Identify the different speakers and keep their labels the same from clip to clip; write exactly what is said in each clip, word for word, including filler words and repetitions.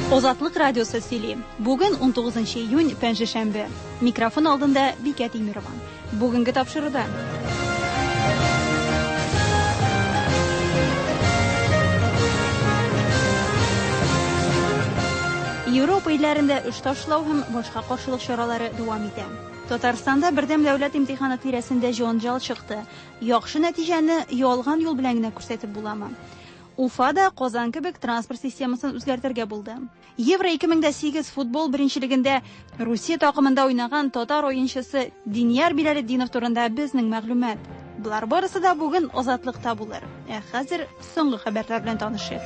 Speaker 1: Озатлык радиосы сөйли. Бүген он тугызынчы июнь, пәнҗешәмбе. Микрофон алдында Бикә Тимирова. Бүгенге тапшыруда. Европа илләрендә эш ташлау һәм башка каршылык чаралары дәвам итә. Татарстанда бердәм дәүләт имтиханы тирәсендә җанҗал чыкты. Яхшы нәтиҗәне ялган юл белән генә күрсәтеп буламы? Уфада Казан кебек транспорт системасын үзгәртергә булды. Евро ике мең сигез футбол беренчелегендә Русия такымында уйнаган татар уенчысы Диняр Билалетдинов турында безнең мәгълүмат. Булар барысы да бүген Азатлыкта булыр. Ә хәзер соңгы хәбәрләр белән танышыйк.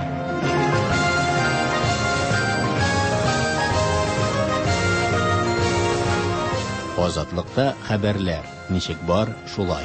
Speaker 2: Азатлыкта хәбәрләр. Ничек бар, шулай.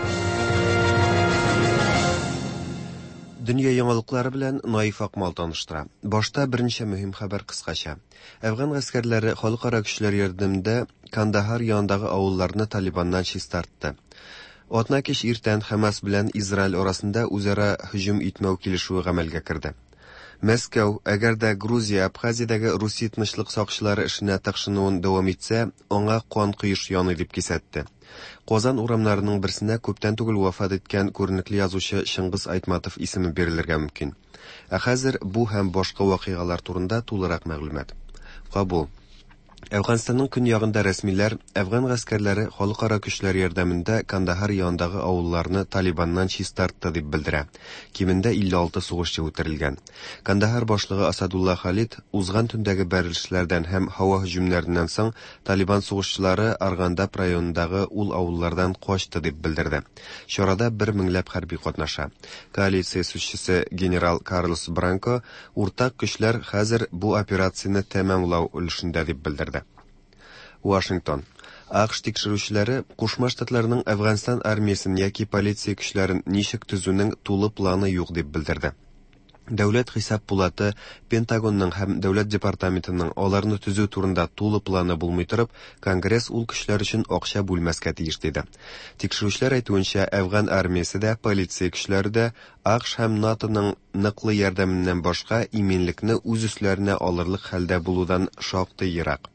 Speaker 3: Дөнья яңалыклары белән Наиф Акмал таныштыра. Башта берничә мөһим хәбәр кыскача. Әфган гаскәрләре халыкара көчләр ярдәмендә Кандахар янындагы авылларны Талибаннан чистартты. Атна кич иртән Хамас белән Израиль арасында үзара һөҗүм итмәү килешүе гамәлгә керде. Мәскәү, әгәр дә Грузия Абхазиядәге Русия тынычлык сакчылары эшенә тыкшынуын дәвам итсә, аңа кан коеш яный дип кисәтте. Казан урамнарының берсенә күптән түгел вафат иткән күренекле язучы Шыңгыз Айтматов исеме бирелергә мөмкин. Ә хәзер бу һәм башка вакыйгалар турында тулырак мәгълүмат. Кабул. Әфганстанның көньягында рәсмиләр Әфган гаскәрләре халыкара көчләр ярдәмендә Кандахар янындагы авылларны Талибаннан чистартты дип белдерә. Кимендә илле алты сугышчы үтерелгән. Кандахар башлыгы Асадулла Халид узган төндәге бәрелешләрдән һәм һава һөҗүмнәреннән соң Талибан сугышчылары Аргандап районындагы ул авыллардан качты дип белдерде. Чарада бер меңләп хәрби катнаша. Коалиция сүзчесе генерал Карлос Бранко уртак көчләр хәзер бу операцияны тәмамлау өлешендә дип белдерде. Вашингтон. АКШ тикшерүчеләре Кушма Штатларының Әфганстан армиясын яки полиция көчләрен ничек төзүнең тулы планы юк дип белдерде. Дәүләт хисап пулаты Пентагонның һәм дәүләт департаментының аларны төзү турында тулы планы булмый торып, Конгресс ул көчләр өчен акча бүлмәскә тиеш диде. Тикшерүчеләр әйтүенчә, Әфган армиясе дә, полиция көчләре дә АКШ һәм НАТОның ныклы ярдәменнән башка иминлекне үз өсләренә алырлык хәлдә булудан шактый ерак.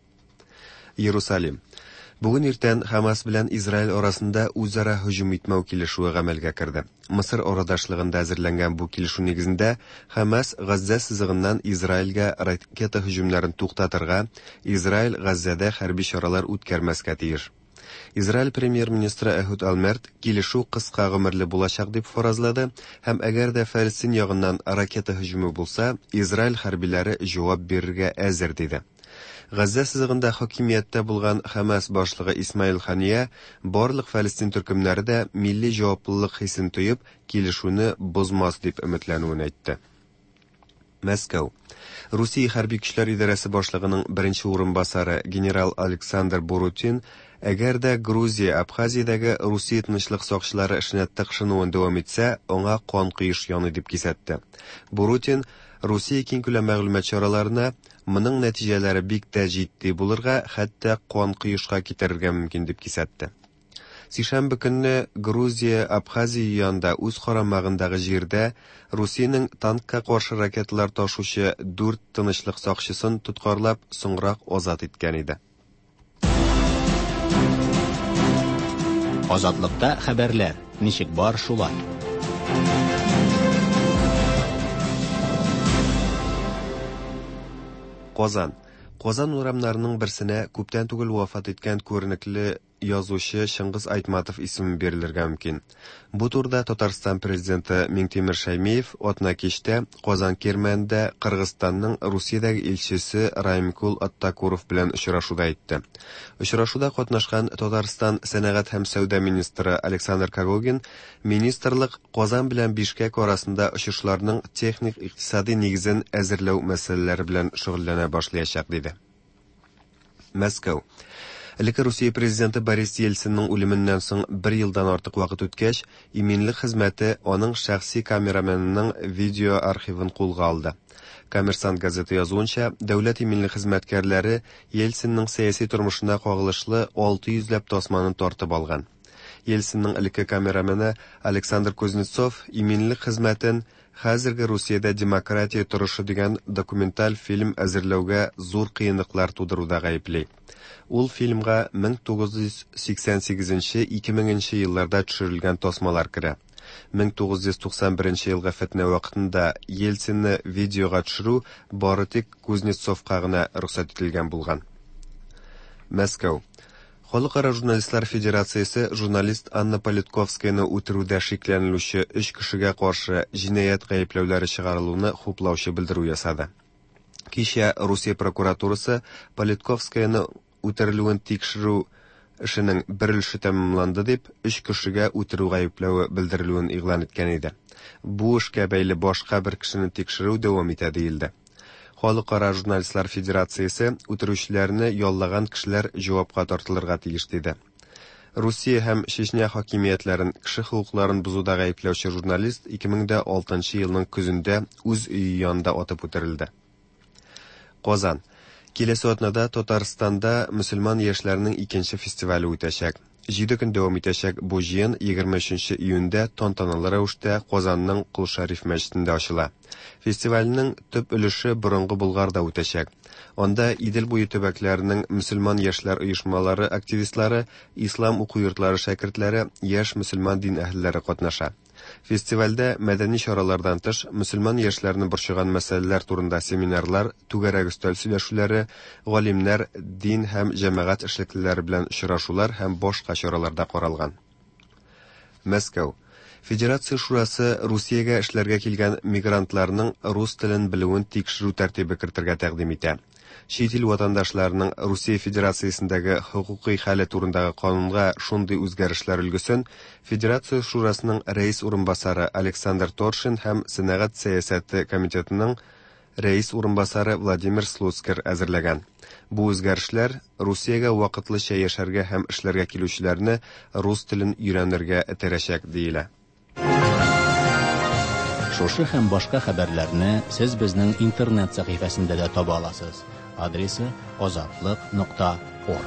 Speaker 3: Иерусалим. Бүген иртән Хамас белән Израиль арасында үзара һөҗүм итмәү килешүе гамәлгә керде. Мисыр арадашлыгында әзерләнгән бу килешү нигезендә Хамас Газза сызыгыннан Израильгә ракета һөҗүмнәрен туктатырга, Израиль Газзада хәрби чаралар үткәрмәскә тиеш. Израиль премьер-министры Эхуд Алмерт килешү кыска гомерле булачак дип фаразлады һәм әгәр дә Фәлестин ягыннан ракета һөҗүме булса, Израиль хәрбиләре җавап бирергә әзер диде. Газза сызыгында хакимияттә булган Хамас башлыгы Исмаил Хания барлык Фәлестин төркемнәре дә милли җаваплылык хисен тоеп, килешүне бозмас дип өметләнүен әйтте. Мәскәү. Русия хәрби көчләр идарәсе башлыгының беренче урынбасары генерал Александр Бурутин әгәр дә Грузия Абхазиядәге Русия тынычлык сакчылары эшенә тыкшынуын дәвам итсә, аңа кан коеш яный дип кисәтте. Бурутин Русия киң күләм мәгълүмат чараларына моның нәтиҗәләре бик тә җитди булырга, хәтта кан коешка китерергә мөмкин дип кисәтте. Сишәмбе көнне Грузия Абхазия янында үз карамагындагы җирдә Русиянең танкка каршы ракеталар ташучы дүрт тынычлык сакчысын тоткарлап, соңрак азат иткән иде.
Speaker 2: Азатлыкта хәбәрләр. Ничек бар, шулай.
Speaker 3: Казан. Казан урамнарының берсенә күптән түгел вафат иткән күренекле язучы Шыңгыз Айтматов исеме бирелергә мөмкин. Бу турыда Татарстан президенты Миңтимер Шәймиев атна кичтә Казан Кермәндә Кыргызстанның Русиядәге илчесе Раймкул Аттакуров белән очрашуда әйтте. Очрашуда катнашкан Татарстан сәнәгать һәм сәүдә министры Александр Кагогин министрлык Казан белән Бишкек арасында очышларның техник икътисади нигезен әзерләү мәсьәләләре белән шөгыльләнә башлаячак диде. Мәскәү. Элекке Русия президенты Борис Ельцинның үлеменнән соң бер елдан артык вакыт үткәч, иминлек хезмәте аның шәхси камераменының видео архивын кулга алды. Коммерсант газеты язуынча, дәүләт иминлек хезмәткәрләре Ельцинның сәяси тормышына кагылышлы алты йөзләп тасманы тартып алган. Ельцинның элекке камераманы Александр Кузнецов иминлек хезмәтен хәзерге Русиядә демократия торышы дигән документаль фильм әзерләүгә зур кыенлыклар тудыруда гаепли. Ул фильмга мең тугыз йөз сиксән сигезенче - ике меңенче елларда төшерелгән тасмалар керә. мең тугыз йөз туксан беренче елга фетнә вакытында Ельцинны видеога төшерү бары тик Кузнецовка гына рөхсәт ителгән булган. Мәскәү. Халыкара журналистлар федерациясе журналист Анна Политковскаяны үтерүдә шикләнелүче өч кешегә каршы җинаять гаепләүләре чыгарылуны хуплаучы белдерү ясады. Кичә Русия прокуратурасы Политковскаяны үтерелүен тикшерү эшенең бер өлеше тәмамланды дип, өч кешегә үтерү гаепләүе белдерелүен игълан иткән иде. Бу эшкә бәйле башка бер кешене тикшерү дәвам итә диелде. Халыкара журналистлар федерациясе үтерүчеләрне яллаган кешеләр җавапка тартылырга тиеш диде. Русия һәм Чечня хакимиятләрен кеше хукукларын бузуда гаепләүче журналист ике мең алтынчы елның көзендә үз өе янында атып үтерелде. Казан. Киләсе атнада Татарстанда мөселман яшьләренең икенче фестивале үтәчәк. җиде көн дәвам итәчәк бу җыен егерме өченче июньдә тантаналы рәвештә Казанның Кол-Шариф мәчетендә ачыла. Фестивальнең төп өлеше борынгы Булгарда үтәчәк. Анда Идел буе төбәкләренең мөселман яшьләр оешмалары активистлары, ислам уку йортлары шәкертләре, яшь мөселман дин әһелләре катнаша. Фестивальдә мәдәни чаралардан тыш мөселман яшьләрне борчыган мәсьәләләр турында семинарлар, түгәрәк өстәл сөйләшүләре, галимнәр, дин һәм җәмәгать эшлеклеләре белән очрашулар һәм башка чараларда каралган. Мәскәү. Федерация шурасы Русиягә эшләргә килгән мигрантларның рус телен белүен тикшерү тәртибе кертергә тәкъдим итә. Чит ил ватандашларының Русия Федерациясендәге хукукый хәле турындагы канунга шундый үзгәрешләр өлгесен Федерация шурасының рәис урынбасары Александр Торшин һәм Сәнәгать сәясәте комитетының рәис урынбасары Владимир Слуцкер әзерләгән. Бу үзгәрешләр Русиягә вакытлыча яшәргә һәм эшләргә килүчеләрне рус телен өйрәнергә этәрәчәк диелә.
Speaker 2: Шушы һәм башка хәбәрләрне сез безнең интернет сәхифәсендә дә таба аласыз. Адресы азатлык нокта орг.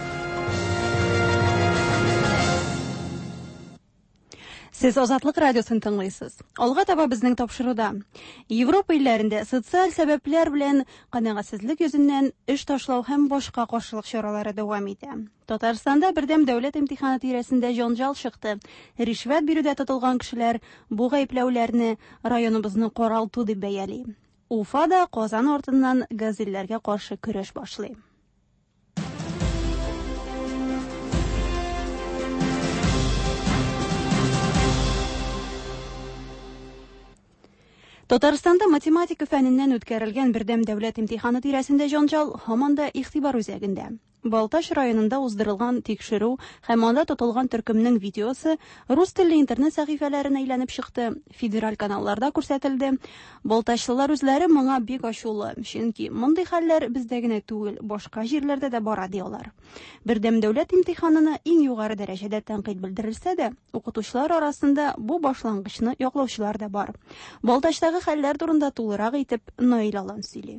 Speaker 1: Сез Азатлык радиосын тыңлыйсыз. Алга таба безнең тапшыруда. Европа илләрендә социаль сәбәпләр белән канәгатьсезлек йөзеннән эш ташлау һәм башка каршылык чаралары дәвам итә. Татарстанда бердәм дәүләт имтиханы тирәсендә җанҗал чыкты. Ришвәт бирүдә тотылган кешеләр бу гаепләүләрне районыбызның каралту дип бәяли. Уфада Казан артыннан газельләргә каршы көрәш башлый. Татарстанда математика фәненнән үткәрелгән бердәм дәүләт имтиханы тирәсендә җанҗал һаман да игътибар үзәгендә. Балташ районында уздырылган тикшерү һәм анда тотылган төркемнең видеосы рус телле интернет сәхифәләренә әйләнеп чыкты, федераль каналларда күрсәтелде. Балташлылар үзләре моңа бик ачулы, чөнки мондый хәлләр бездә генә түгел, башка җирләрдә дә бара диyorlar. Бердәм дәүләт имтиханына иң югары дәрәҗәдә тәнкыйть белдерелсә дә, укытучылар арасында бу башлангычны яклаучылар да бар. Балташтагы хәлләр турында тулырак итеп Наил Алан сөйли.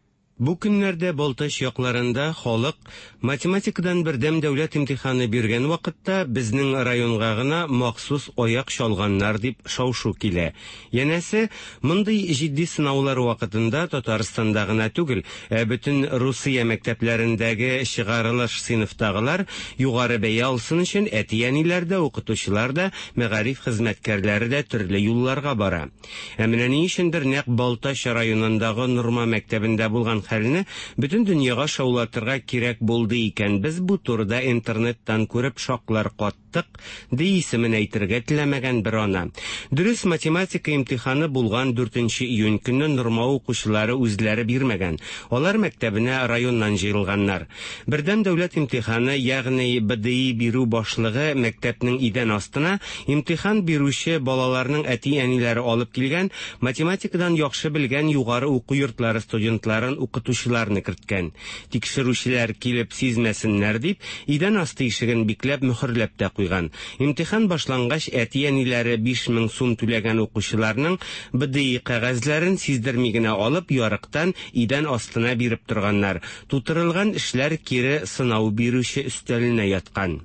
Speaker 4: Бу көннәрдә Балташ якларында халык математикадан бердәм дәүләт имтиханы биргән вакытта безнең районга гына махсус аяк чалганнар дип шау-шу килә. Янәсе, мондый җитди сынаулар вакытында Татарстанда гына түгел, ә бөтен Русия мәктәпләрендәге чыгарылыш сыйныфтагылар югары бәя алсын өчен әти-әниләр дә, укытучылар да, мәгариф хезмәткәрләре дә төрле юлларга бара. Ә менә ни өчендер нәкъ Балташ районындагы Нурма мәктәбендә булган хәлне бөтен дөньяга шаулатырга кирәк булды икән. Без бу турыда интернеттан күреп шаклар каттык, ди исемен әйтергә теләмәгән бер ана. Дөрес, математика имтиханы булган дүртенче июнь көнне Нурма укучылары үзләре бирмәгән. Алар мәктәбенә районнан җыелганнар. Бердәм дәүләт имтиханы, ягъни бэ дэ и бирү башлыгы мәктәпнең идән астына имтихан бирүче балаларның әти-әниләре алып килгән, математикадан яхшы белгән югары уку йортлары студентларын укытучыларны керткән. Тикшерүчеләр килеп сизмәсеннәр дип, идән асты ишеген бикләп мөхөрләп тә куйган. Имтихан башлангач, әти-әниләре биш мең сум түләгән укучыларның бэ дэ и кәгазьләрен сиздерми генә алып, ярыктан идән астына биреп торганнар. Тутырылган эшләр кире сынау бирүче өстәленә яткан.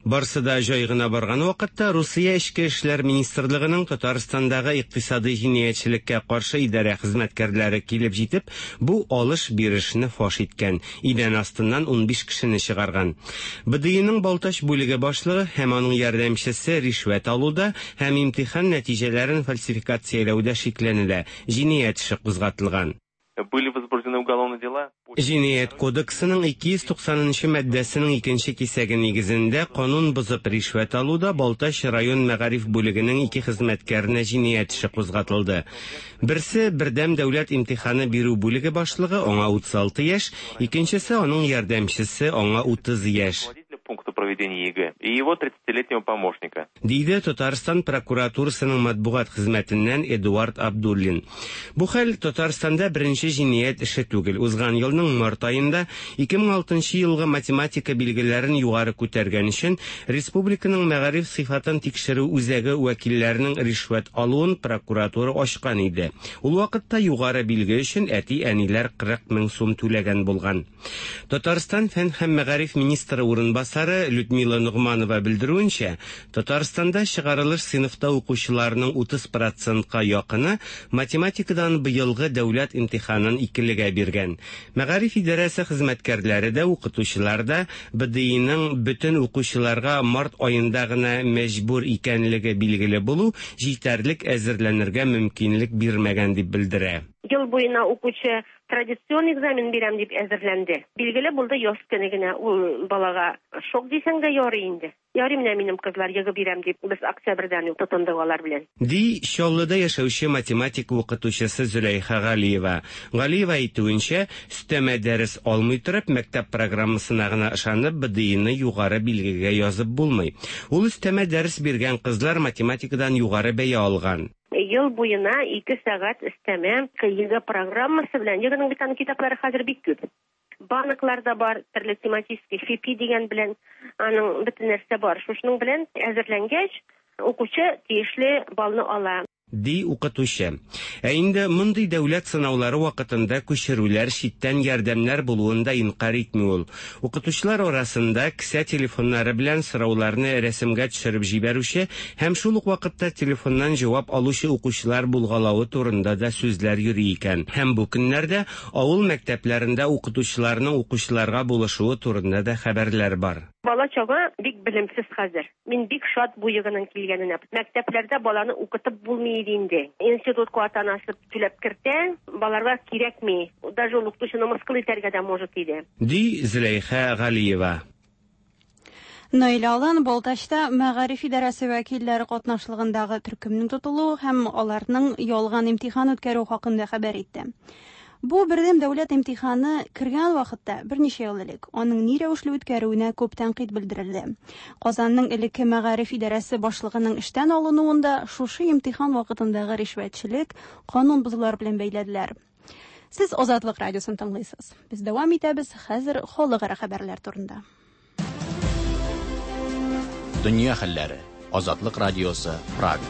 Speaker 4: Барсы да җай гына барган вакытта Русия эчке эшләр министрлыгының Татарстандагы икътисади җинаятьчелеккә каршы идарә хезмәткәрләре килеп җитеп, бу алыш-бирешне фаш иткән, идән астыннан ун биш кешене чыгарган. БДИның Балтач бүлеге башлыгы һәм аның ярдәмчесе ришвәт алуда һәм имтихан нәтиҗәләрен фальсификацияләүдә шикләнелә, җинаять эше кузгатылган.
Speaker 5: Были возбуждены уголовные дела.
Speaker 4: Җинаять кодексының ике йөз туксанынчы маддәсенең икенче кисәге нигезендә канун бозып ришвәт алуда Балтач район мәгариф бүлегенең ике хезмәткәренә җинаять эше кузгатылды. Берсе бердәм дәүләт имтиханы бирү бүлеге башлыгы, аңа утыз алты яшь, икенчесе аның ярдәмчесе, аңа утыз яшь.
Speaker 5: Пункту проведения ЕГЭ и его тридцатилетнего помощника.
Speaker 4: Диде Татарстан прокуратурасының матбугат хезмәтеннән Эдуард Абдуллин. Бу хәл Татарстанда беренче җинаять эше түгел. Узган елның март айында ике мең алтынчы елгы математика билгеләрен югары күтәргән өчен республиканың мәгариф сыйфатын тикшерү үзәге вәкилләренең ришвәт алуын прокуратура ачкан иде. Ул вакытта югары билге өчен әти-әниләр кырык мең сум түләгән булган. Татарстан фән һәм мәгариф министры урынбасары Людмила Нугманова белдерүенчә, Татарстанда чыгарылыш сыйныфта укучыларның утыз процентка якыны математикадан быелгы дәүләт имтиханын икелегә биргән. Мәгариф идарәсе хезмәткәрләре дә, укытучылар да БДИның бөтен укучыларга март аенда гына мәҗбүр икәнлеге билгеле булу җитәрлек әзерләнергә мөмкинлек бирмәгән дип белдерә.
Speaker 6: Ел буена укучы традицион экзамен бирәм дип әзерләнде. Билгеле булды яз көне генә ул балага шок дисәң дә ярый инде. Ярый менә минем кызлар егы бирәм дип без октябрьдән үк тотындык алар белән.
Speaker 4: Ди Чаллыда яшәүче математик укытучысы Зөләйха Галиева. Галиева әйтүенчә, өстәмә дәрес алмый торып, мәктәп программасына гына ышанып БДИны югары билгегә язып булмый. Ул өстәмә дәрес биргән кызлар математикадан югары бәя алган.
Speaker 6: Ел буена ике сәгать өстәмә ЕГЭ программасы белән ЕГЭнең бит китаплары хәзер бик күп. Банкларда бар, төрле тематический ФИПИ дигән белән аның бөтен нәрсә бар. Шушының белән әзерләнгәч, укучы тиешле балны ала.
Speaker 4: Ди укытучы. Ә инде мондый дәүләт сынаулары вакытында күчерүләр, читтән ярдәмнәр булуында инкар итми ул. Укытучылар арасында кесә телефоннары белән сорауларны рәсемгә төшереп җибәрүче һәм шул ук вакытта телефоннан җавап алучы укучылар булгалавы турында да сүзләр йөри икән. Һәм бу көннәрдә авыл мәктәпләрендә укытучыларның укучыларга булышуы турында да хәбәрләр бар.
Speaker 6: Бала чага бик белемсез хәзер. Мин бик шат бу егының килгәненә. Мәктәпләрдә баланы укытып булмый инде. Институтка атанасы түләп кертә, баларга кирәкми. Даже ул укытучыны мыскыл итәргә дә может иде.
Speaker 4: Ди Зөләйха Галиева.
Speaker 1: Наилалан Балтачта мәгариф идарәсе вәкилләре катнашлыгындагы төркемнең тотылуы һәм аларның ялган имтихан үткәрү хакында хәбәр итте. Бу бердәм дәүләт имтиханы кергән вакытта берничә ел элек аның ни рәвешле үткәрүенә күп тәнкыйть белдерелде. Казанның элекке мәгариф идарәсе башлыгының эштән алынуында шушы имтихан вакытындагы ришвәтчелек, канун бозулар белән бәйләделәр. Сез Азатлык радиосын тыңлыйсыз. Без дәвам итәбез хәзер халыкара хәбәрләр турында.
Speaker 2: Дөнья хәлләре. Азатлык радиосы, Прага.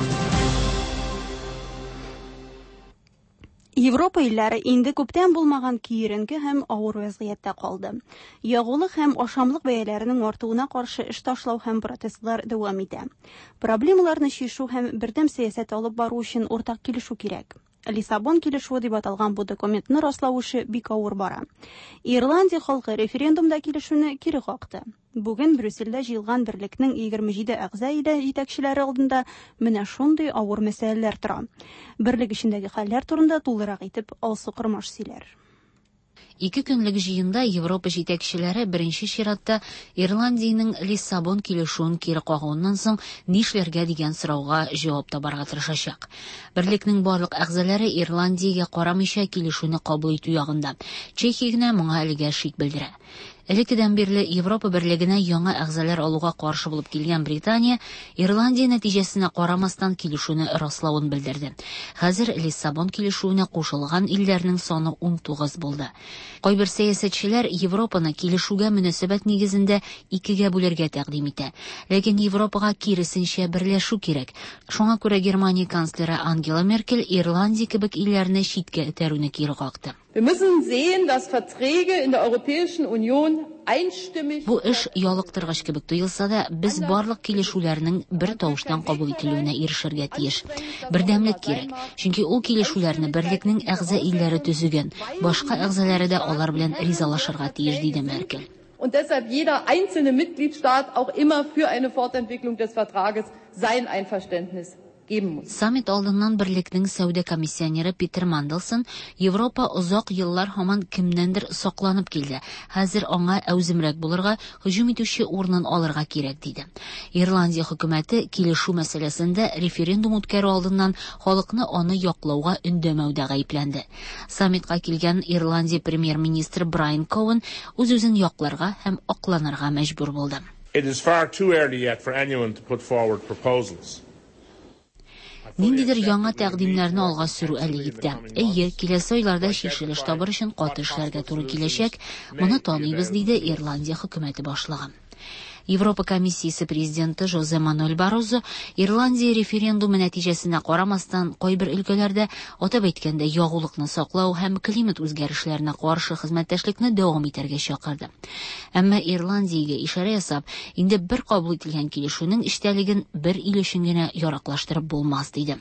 Speaker 1: Европа илләре инде күптән булмаган киеренке һәм авыр вазгыятьтә калды. Ягулык һәм ашамлык бәяләренең артуына каршы эш ташлау һәм протестлар дәвам итә. Проблемаларны чишү һәм бердәм сәясәт алып бару өчен уртак килешү кирәк. Лиссабон килешүе дип аталган бу документны раслау эше бик авыр бара. Ирландия халкы референдумда килешүне кире какты. Бүген Брюссельдә җыелган берлекнең егерме җиде әгъза иле җитәкчеләре алдында менә шундый авыр мәсьәләләр тора. Берлек эчендәге хәлләр турында тулырак итеп Алсу Кырмаш сөйләр.
Speaker 7: Ике көнлек җыенда Европа җитәкчеләре беренче чиратта Ирландиянең Лиссабон килешүен кире кагуыннан соң нишләргә дигән сорауга җавап табарга тырышачак. Берлекнең барлык әгъзалары Ирландиягә карамыйча килешүне кабул итү ягында. Чехия генә моңа әлегә шик белдерә. Элеккедән бирле Европа берлегенә яңа әгъзалар алуга каршы булып килгән Британия Ирландия нәтиҗәсенә карамастан килешүне раславын белдерде. Хәзер Лиссабон килешүенә кушылган илләрнең саны ун тугыз булды. Кайбер сәясәтчеләр Европаны килешүгә мөнәсәбәт нигезендә икегә бүләргә тәкъдим итә. Ләкин Европага киресенчә берләшү кирәк. Шуңа күрә Германия канцлеры Ангела Меркель Ирландия кебек илләрне читкә этәрүне кире какты.
Speaker 8: Wir müssen sehen, dass Verträge in der Europäischen Union einstimmig.
Speaker 7: Бу эш ялыктыргыч кебек тоелса да, без барлык килешүләрнең бер тавыштан кабул ителүенә ирешергә тиеш. Бердәмлек кирәк, чөнки ул килешүләрне берлекнең әгъза илләре төзегән, башка әгъзалары да алар белән ризалашырга тиеш, диде Меркель.
Speaker 8: Und deshalb jeder einzelne Mitgliedstaat auch immer für eine Fortentwicklung des Vertrages sein Einverständnis geben muss.
Speaker 7: Саммит алдыннан берлекнең сәүдә комиссионеры Питер Манделсон Европа озак еллар һаман кемнәндер сакланып килде. Хәзер аңа әүземрәк булырга, һөҗүм итүче урынын алырга кирәк, диде. Ирландия хөкүмәте килешү мәсьәләсендә референдум үткәрү алдыннан халыкны аны яклауга өндәмәүдә гаепләнде. Саммитка килгән Ирландия премьер-министры Брайан Коуэн үз-үзен якларга һәм акланырга мәҗбүр булды.
Speaker 9: It is far too early yet for anyone to put forward proposals.
Speaker 7: Ниндидер яңа тәкъдимнәрне алга сөрү әле итә. Әйе, киләсе айларда чишелеш табыр өчен каты эшләргә туры киләчәк. Моны таныйбыз, диде Ирландия хөкүмәте башлыгы. Европа комиссиясе президенты Жозе Мануэль Барозо Ирландия референдумы нәтиҗәсенә карамастан кайбер өлкәләрдә, атап әйткәндә, ягулыкны саклау һәм климат үзгәрешләренә каршы хезмәттәшлекне дәвам итәргә чакырды. Әмма Ирландиягә ишарә ясап, инде бер кабул ителгән килешүнең эчтәлеген бер ил өчен генә яраклаштырып булмас, диде.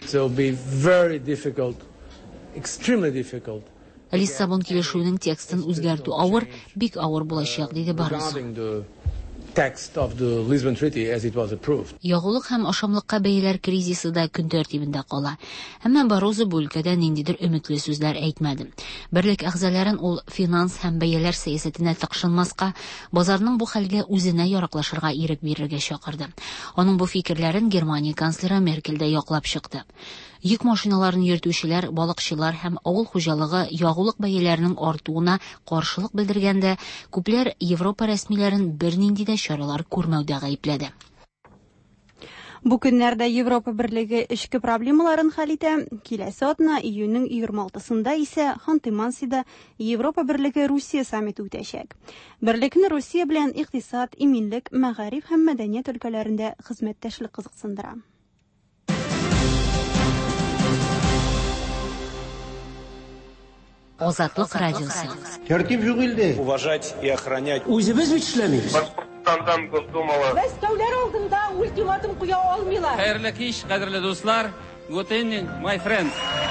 Speaker 7: Лиссабон килешүнең текстын үзгәртү авыр, бик авыр булачак, диде Барозо.
Speaker 10: Text of the Lisbon Treaty as it was approved.
Speaker 7: Ягулык һәм ашамлыкка бәяләр кризисы да көн тәртибендә кала. Әмма Барозо бу өлкәдә ниндидер өметле сүзләр әйтмәде. Берлек әгъзаларын ул финанс һәм бәяләр сәясәтенә тыкшынмаска, базарның бу хәлгә үзенә яраклашырга ирек бирергә чакырды. Аның бу фикерләрен Германия канцлеры Меркель дә яклап чыкты. Йөк машиналарын йөртүчеләр, балыкчылар һәм авыл хуҗалыгы ягулык бәяләренең артуына каршылык белдергәндә, күпләр Европа рәсмиләрен бернинди дә чаралар күрмәүдә гаепләде.
Speaker 1: Бу көннәрдә Европа берлеге эчке проблемаларын хәл итә. Киләсе атна июньнең егерме алтысында исә Ханты-Мансида Европа берлеге Русия саммиты үтәчәк. Берлекне Русия белән икътисад, иминлек, мәгариф һәм мәдәният өлкәләрендә хезмәттәшлек кызыксындыра.
Speaker 7: Азатлык радиосы.
Speaker 11: Тәртип юк илдә.
Speaker 12: Уважать и охранять.
Speaker 11: Үзебез бит эшләмибез.
Speaker 5: Башкортстандан Госдумала.
Speaker 8: Мәскәүләр алдында ультиматум куя алмыйлар.
Speaker 13: Хәерле кич, кадерле дуслар. Good evening, my friends.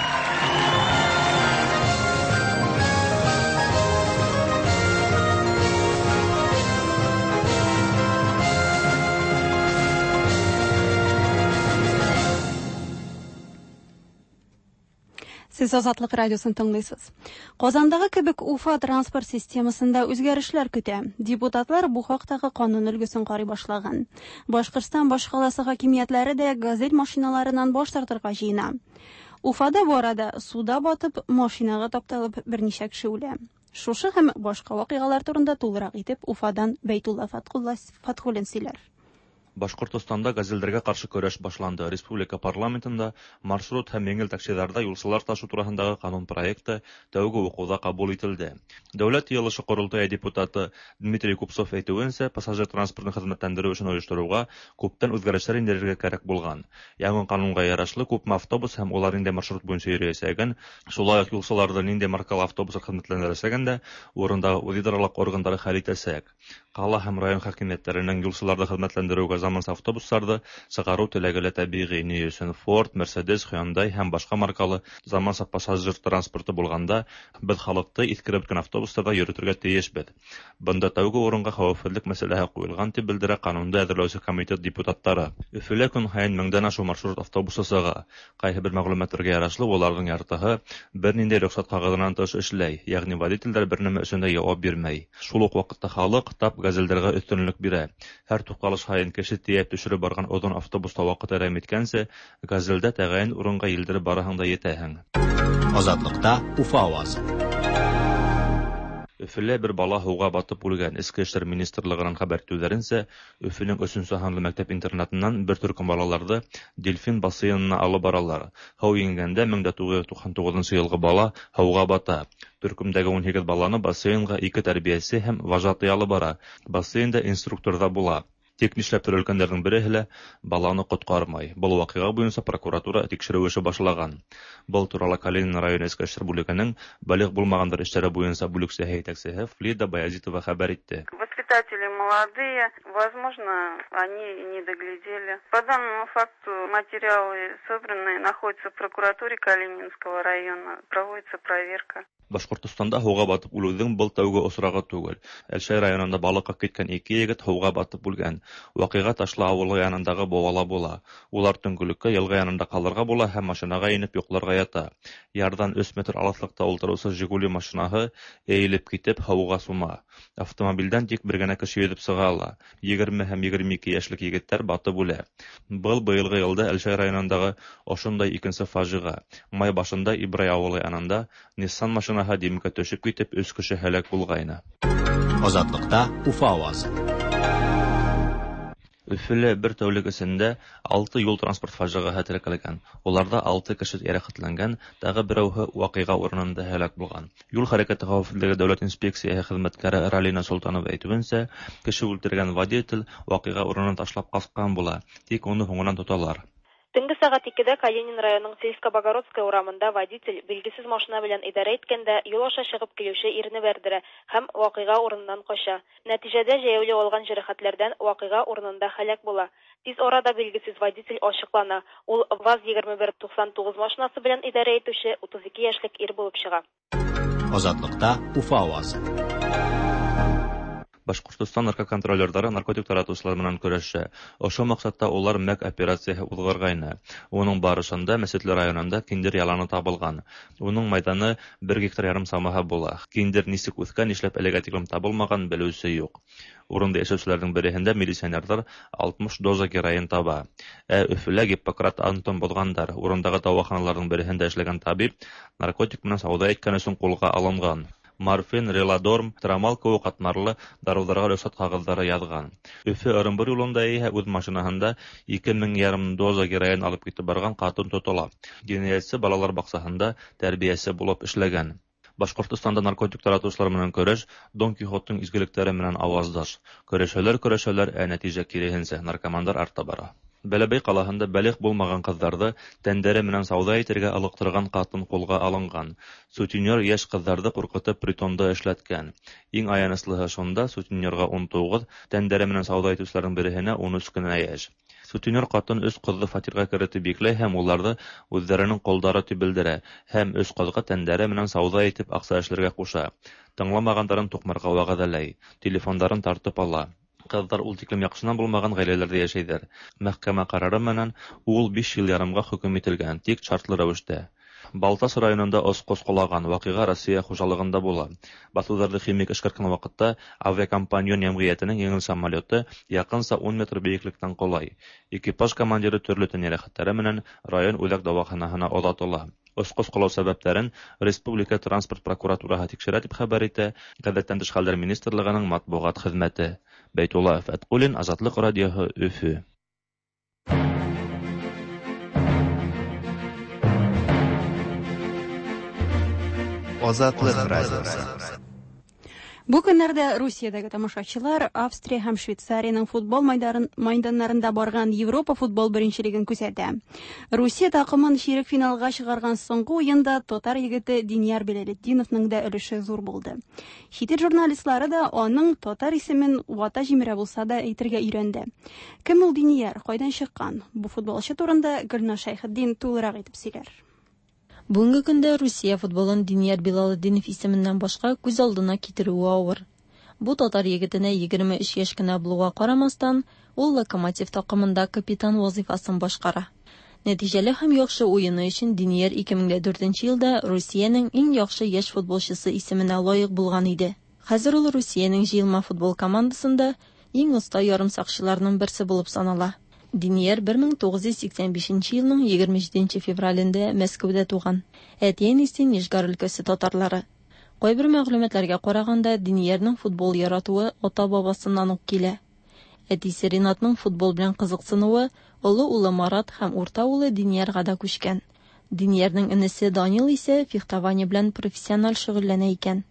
Speaker 1: Сез Азатлык радиосын тыңлыйсыз. Казандагы кебек Уфа транспорт системасында үзгәрешләр көтә. Депутатлар бу хактагы канун өлгесен карый башлаган. Башкортстан башкаласы хакимиятләре дә газель машиналарыннан баш тартырга җыена. Уфада бу арада суда батып, машинага тапталып берничә кеше үлә. Шушы һәм башка вакыйгалар турында тулырак итеп Уфадан Бәйтулла Фатхуллин сөйләр.
Speaker 14: Башкортостанда газельдәргә каршы көрәш башланды. Республика парламентында маршрут һәм еңел таксиларда юлчылар ташу турасындагы канун проекты тәүге укуда кабул ителде. Дәүләт йыелышы курултае депутаты Дмитрий Купцов әйтүенчә, пассажир транспортын хезмәтләндерү өчен оештыруга күптән үзгәрешләр индерергә кирәк булган. Яңа канунга ярашлы күпме автобус һәм улар инде маршрут буенча йөрәсәгән, шулай ук юлчыларда нинди маркалы автобуслар хезмәтләндерәсәгән дә урындагы аудиторлык органнары хәл итәсәк. Кала һәм район хакимиятләренең юлчыларда хезмәтләндерүгә заманча автобусларда чыгару теләгеле табигый ни өчен Ford, Mercedes, Hyundai һәм башка маркалы заманча пассажир транспорты булганда, без халыкты искереп кенә автобусларда йөртергә тиешбез. Бында тәүге урынга хәвефлек мәсьәләһе куелган дип белдерә канунда әзерләүче комитет депутаттары. Өфөлә көн һәйин меңдән ашу маршрут автобусы сыга. Кайһы бер мәгълүматларга ярашлы уларның яртыһы бернинди рөхсәт кагыдынан тыш эшләй, ягъни водительләр бернеме өчен дә җавап бирмәй. Шул ук вакытта халык тап газельдәргә өстенлек бирә. Һәр тукталыш һайын кеше тиеп төшереп барган озон автобуста вакыт әрәм иткәнсә, газельдә тәгаен урынга елдереп бараһың да йетәһең.
Speaker 2: Азатлыкта Уфа авазы.
Speaker 14: Өфөлә бер бала һуга батып үлгән. Иске эшләр министрлыгының хәбәр итүләренчә, Өфөнең өченче санлы мәктәп интернатыннан бер төркем балаларды дельфин бассейнына алып баралар. Һау иңгәндә мең тугыз йөз туксан тугызынчы елгы бала һауга бата. Төркемдәге ун егет баланы бассейнга ике тәрбиясе һәм вожатый алып бара. Бассейнда инструктор да була. Тик нишләптер өлкәннәрнең береһе лә баланы коткармай. Был вакыйга буенча прокуратура тикшерү эше башлаган. Был турыда Калинин районы эчке эшләр бүлекенең балык булмагандыр эшләре буенча бүлекче һәйәтчесе Флида Баязитова хәбәр итте.
Speaker 12: Воспитатели молодые, возможно, они не доглядели. По данному факту материалы собранные находятся в прокуратуре Калининского района, проводится проверка.
Speaker 14: Башкортостанда һауга батып үлүнең был тәүге осрагы түгел. Әлшәй районында балыкка киткән ике егет һауга батып үлгән. Вакыйга Ташлы авылы янындагы Бовала була. Улар төнгелеккә елга янында калырга була һәм машинага инеп йокларга ята. Ярдан өч метр алыслыкта ултыручы Жигули машинаһы әйлеп китеп һауга сума. Автомобильдән тик бер генә кеше йөзеп чыга ала. егерме һәм егерме ике яшьлек егетләр батып үлә. Был быелгы елда Әлшәй районындагы ошондай икенче фаҗига. Май башында Ибрай авылы янында Nissan машина Димка төшеп китеп, өч кеше һәлак булгайны.
Speaker 2: Азатлыкта Уфа авазы.
Speaker 14: Өфелә бер тәүлек эчендә алты юл транспорт фаҗигаты теркәлгән. Уларда алты кеше яракатланган, тагы берәүһе вакыйга урынында һәлак булган. Юл хәрәкәте хәвефсезлеге дәүләт инспекциясе хезмәткәре Ралина Султанова әйтүенчә, кеше үлтергән водитель вакыйга урынын ташлап каскан була, тик уны һуңынан тоталар.
Speaker 15: Төнге сәгать икедә Калинин районының Сельско-Богородская урамында водитель билгесез машина белән идарә иткәндә юл аша чыгып килүче ирне бәрдерә һәм вакыйга урыныннан кача. Нәтиҗәдә җәяүле алган җәрәхәтләрдән вакыйга урынында һәлак була. Тиз арада билгесез водитель ачыклана. Ул ВАЗ егерме бер туксан тугыз машинасы белән идарә итүче утыз ике яшьлек ир булып чыга.
Speaker 2: Азатлыкта Уфа авазы.
Speaker 14: Башкортстан наркоконтролерлары наркотик таратучылар менән көрәшә. Ошо максатта улар мәк операцияһы узгаргайны. Уның барышында Мәсетле районында киндер яланы табылган. Уның мәйданы бер гектар ярым самаһы була. Киндер нисек үскән, нишләп әлегә тиклем табылмаган белүсе юк. Урында яшәүчеләрнең береһендә милиционерлар алтмыш доза героин таба. Ә Өфелә Гиппократ антын бозгандар. Урындагы дәваханаларның береһендә эшләгән табиб наркотик менән сауда иткән өчен кулга алынган. Морфин, Реладорм, Трамал кеүек катмарлы даруларга рөхсәт кагызлары язган. Өфе Ырымбур юлында иһә үз машинаһында ике мең ярым доза героин алып китеп барган катын тотыла. Җинаятьче балалар баксаһында тәрбиясе булып эшләгән. Башкортстанда наркотик таратучылар менән көрәш Дон Кихоттың изгелекләре менән аваздаш. Көрәшәләр, көрәшәләр, ә нәтиҗә киресенчә наркомандар арта бара. Бәләбәй калаһында бәлиғ булмаган кызларды тәндәре менән сауда итәргә алыктырган катын кулга алынган. Сутенер яшь кызларды куркытып притонда эшләткән. Иң аяныслыһы шунда сутенерга он тугыз, тәндәре менән сауда итүчеләрнең береһенә он өч кенә яшь. Сутенер катын өч кызны фатирга кертеп бикләй һәм уларны үзләренең колдары дип белдерә һәм өч кызга тәндәре менән сауда итеп акча эшләргә куша. Тыңламагандарын тукмарга вәгъдәләй, телефоннарын тартып ала. Кызлар ул тиклем яхшынан булмаган гаиләләрдә яшәйдер. Мәхкәмә карары менән ул биш ел ярымга хөкем ителгән, тик шартлы рәвештә. Балтас районында оскос кулаган вакыйга Россия хуҗалыгында була. Батуларда химик эшкәрткән вакытта авиакомпания җәмгыятенең еңел самолеты якынса он метр биеклектән кулай. Экипаж командиры төрле тән ярәхәтләре менән район үзәк дәваханәсенә озатыла. Оскос кулау сәбәпләрен Республика транспорт прокуратураһы тикшерә дип хәбәр итә Гадәттән тыш хәлләр министрлыгының матбугат хезмәте. Бәйтулла Фәткулин, Азатлык радиоһы, Өфе.
Speaker 3: Азатлык радиосы.
Speaker 1: Бу көннәрдә Русиядәге тамашачылар Австрия һәм Швейцариянең футбол мәйданнарында барган Европа футбол беренчелеген күзәтә. Русия такымын чирек финалга чыгарган соңгы уенда татар егете Диняр Беләлетдиновның да өлеше зур булды. Хитер журналистлары да аның татар исемен вата җимерә булса да әйтергә өйрәнде. Кем ул Диняр, кайдан чыккан? Бу футболчы турында Гөлнар Шәйхетдин тулырак итеп сөйләр.
Speaker 16: Бүгенге көндә Русия футболын Диняр Беләлетдинов исеменнән башка күз алдына китерүе авыр. Бу татар егетенә егерме өч яшь кенә булуга карамастан, ул Локомотив такымында капитан вазифасын башкара. Нәтиҗәле һәм яхшы уены өчен Диняр ике мең дүртенче елда Русиянең иң яхшы яшь футболчысы исеменә лаек булган иде. Хәзер ул Русиянең җыелма футбол командасында иң оста ярым сакчыларның берсе булып санала. Диняр бер мең тугыз йөз сиксән бишенче елның егерме җиденче февралендә Мәскәүдә туган. Әти-әнисе Нижгар өлкәсе татарлары. Кайбер мәгълүматларга караганда, Динярның футбол яратуы ата-бабасыннан ук килә. Әтисе Ринатның футбол белән кызыксынуы олы улы Марат һәм урта улы Динярга да күчкән. Динярның энесе Данил исә фехтование белән профессиональ шөгыльләнә икән.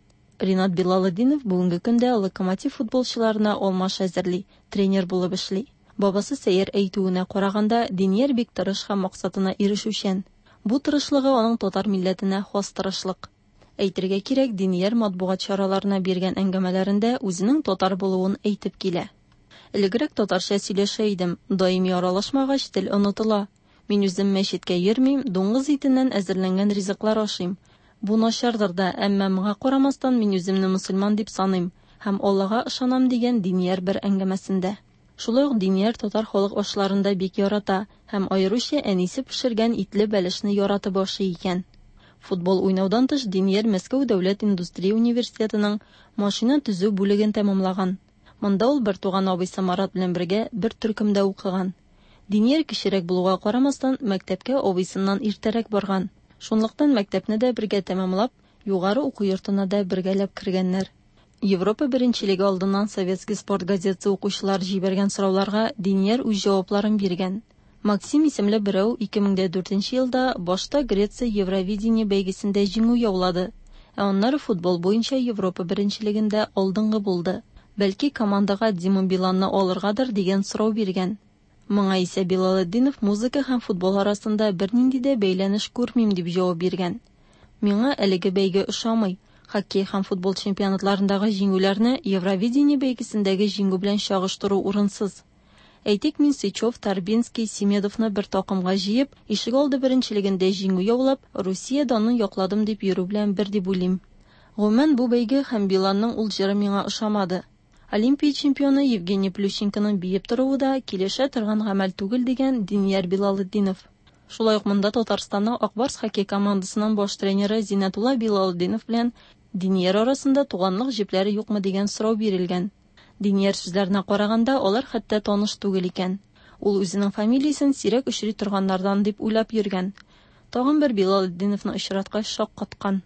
Speaker 16: Ринат Билалетдинов бүгенге көндә Локомотив футболчыларына алмаш әзерли, тренер булып эшли. Бабасы Сәер әйтүенә караганда, Динияр бик тырыш һәм максатына ирешүчән. Бу тырышлыгы аның татар милләтенә хас тырышлык. Әйтергә кирәк, Динияр матбугат чараларына биргән әңгәмәләрендә үзенең татар булуын әйтеп килә. Элегрәк татарча сөйләшә идем, даими аралашмагач тел онытыла. Мин үзем мәчеткә йөрмим, дуңгыз итеннән әзерләнгән ризыклар ашыйм. Бу начардыр да, әмма моңа карамастан мин үземне мусульман дип саныйм һәм Аллага ышанам дигән Динияр бер әңгәмәсендә. Шулай ук Динияр татар халык ашларында бик ярата һәм аеруча әнисе пешергән итле бәлешне яратып ашый икән. Футбол уйнаудан тыш Динияр Мәскәү дәүләт индустрия университетының машина төзү бүлеген тәмамлаган. Монда ул бер туган абыйсы Марат белән бергә бер төркемдә укыган. Динияр кечерәк булуга карамастан мәктәпкә абыйсыннан иртәрәк барган. Шунлыктан мәктәпне дә бергә тәмамлап, югары уку йортына да бергәләп кергәннәр. Европа беренчелеге алдыннан Советский спорт газетасы укучылар җибәргән сорауларга Динияр үз җавапларын биргән. Максим исемле берәү ике мең дүртенче елда башта Греция Евровидение бәйгесендә җиңү яулады, ә аннары футбол буенча Европа беренчелегендә алдынгы булды. Бәлки командага Дима Биланны алыргадыр дигән сорау биргән. Моңа исә Билалетдинов музыка һәм футбол арасында бернинди дә бәйләнеш күрмим дип җавап биргән. Миңа әлеге бәйге ошамый. Хоккей һәм футбол чемпионатларындагы җиңүләрне Евровидение бәйгесендәге җиңү белән чагыштыру урынсыз. Әйтик, мин Сычев, Тарбинский, Семедовны бер такымга җыеп, ишегалды беренчелегендә җиңү яулап, Русия данын якладым дип йөрү белән бер дип уйлыйм. Гомумән бу бәйге һәм Биланның ул җыры миңа ошамады. Олимпия чемпионы Евгений Плющенконың биеп торуы да килешә торган гамәл түгел дигән Динияр Билалетдинов. Шулай ук монда Татарстанның Акбарс хоккей командасының баш тренеры Зинатулла Билалетдинов белән Динияр арасында туганлык җепләре юкмы дигән сорау бирелгән. Динияр сүзләренә караганда, алар хәтта таныш түгел икән. Ул үзенең фамилиясен сирәк очрый торганнардан дип уйлап йөргән. Тагын бер Билалетдиновны очраткач шаккаткан.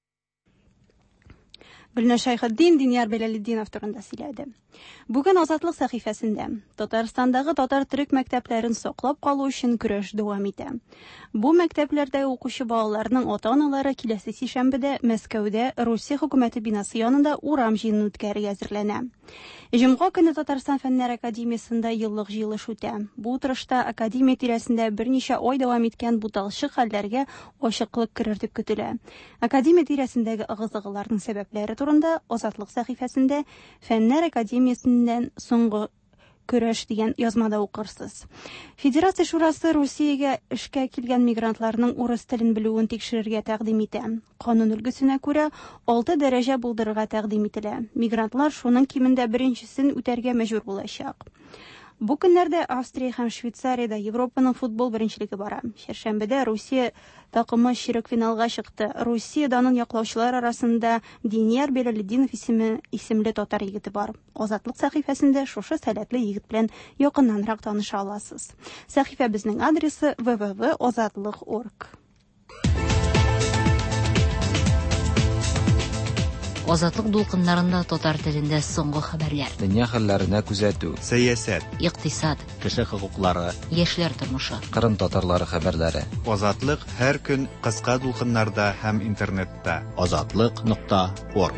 Speaker 1: Гөлнәр Шайхетдин Динияр Билалетдинов турында сөйләде. Бүген Азатлык сәхифәсендә Татарстандагы татар-төрек мәктәпләрен саклап калу өчен көрәш дәвам итә. Бу мәктәпләрдә укучы балаларның ата-аналары киләсе сишәмбедә Мәскәүдә Русия хөкүмәте бинасы янында урам җыены үткәрергә әзерләнә. Җомга көне Татарстан Фәннәр академиясендә еллык җыелыш үтә. Бу утырышта академия тирәсендә берничә ай дәвам иткән буталчык хәлләргә ачыклык керер дип көтелә. Академия тирәсендәге ыгы-зыгыларның сәбәпләре турында Азатлык сәхифәсендә Фәннәр академиясеннән соңгы көрәш дигән язмада укырсыз. Федерация шурасы Русиягә эшкә килгән мигрантларның урыс телен белүен тикшерергә тәкъдим итә. Канун өлгесенә күрә алты дәрәҗә булдырырга тәкъдим ителә. Мигрантлар шуның кимендә беренчесен үтәргә мәҗбүр булачак. Бу көннәрдә Австрия һәм Швейцариядә Европаның футбол беренчелеге бара. Шәршәмбедә Русия такымы чирек финалга чыкты. Русия данын яклаучылар арасында Динияр Билалетдинов исеме исемле татар егете бар. Азатлык сәхифәсендә шушы сәләтле егет белән якыннанрак таныша аласыз. Сәхифәбезнең адресы дабл ю дабл ю дабл ю точка азатлык точка орг.
Speaker 7: Азатлык дулкыннарында татар телендә соңгы хәбәрләр.
Speaker 17: Дөнья хәлләренә күзәтү,
Speaker 3: сәясәт,
Speaker 7: икътисад,
Speaker 2: кеше хокуклары,
Speaker 7: яшьләр тормышы,
Speaker 17: Кырым татарлары хәбәрләре.
Speaker 3: Азатлык һәр көн кыска дулкыннарда һәм интернетта.
Speaker 2: азатлык нокта орг.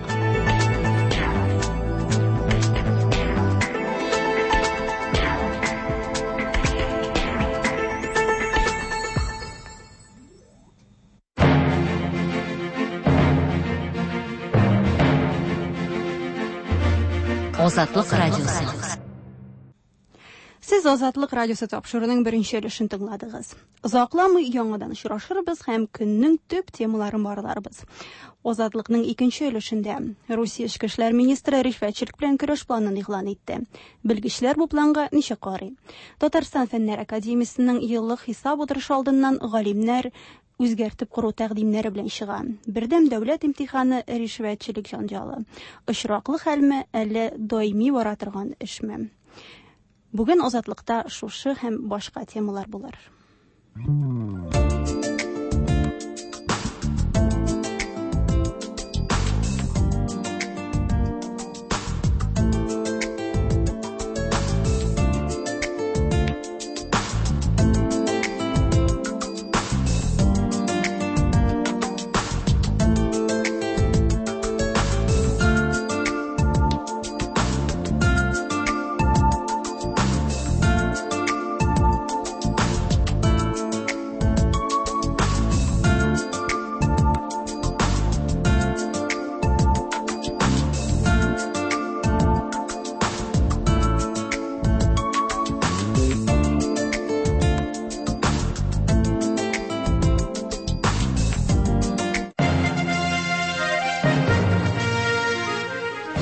Speaker 7: Азатлык радиосы.
Speaker 1: Сез Азатлык радиосы тапшыруының беренче өлешен тыңладыгыз. Озакламый яңадан очрашырбыз һәм көннең төп темаларын барларбыз. Азатлыкның икенче өлешендә Русия эчке эшләр министры ришвәтчелек белән көрәш планын игълан итте. Белгечләр бу планга ничек карый? Татарстан Фәннәр академиясенең еллык хисап утырышы алдыннан галимнәр үзгәртеп кору тәкъдимнәре белән чыга. Бердәм дәүләт имтиханы ришвәтчелек җанҗалы. Очраклы хәлме, әллә даими бара торган эшме? Бүген Азатлыкта шушы һәм башка темалар булыр.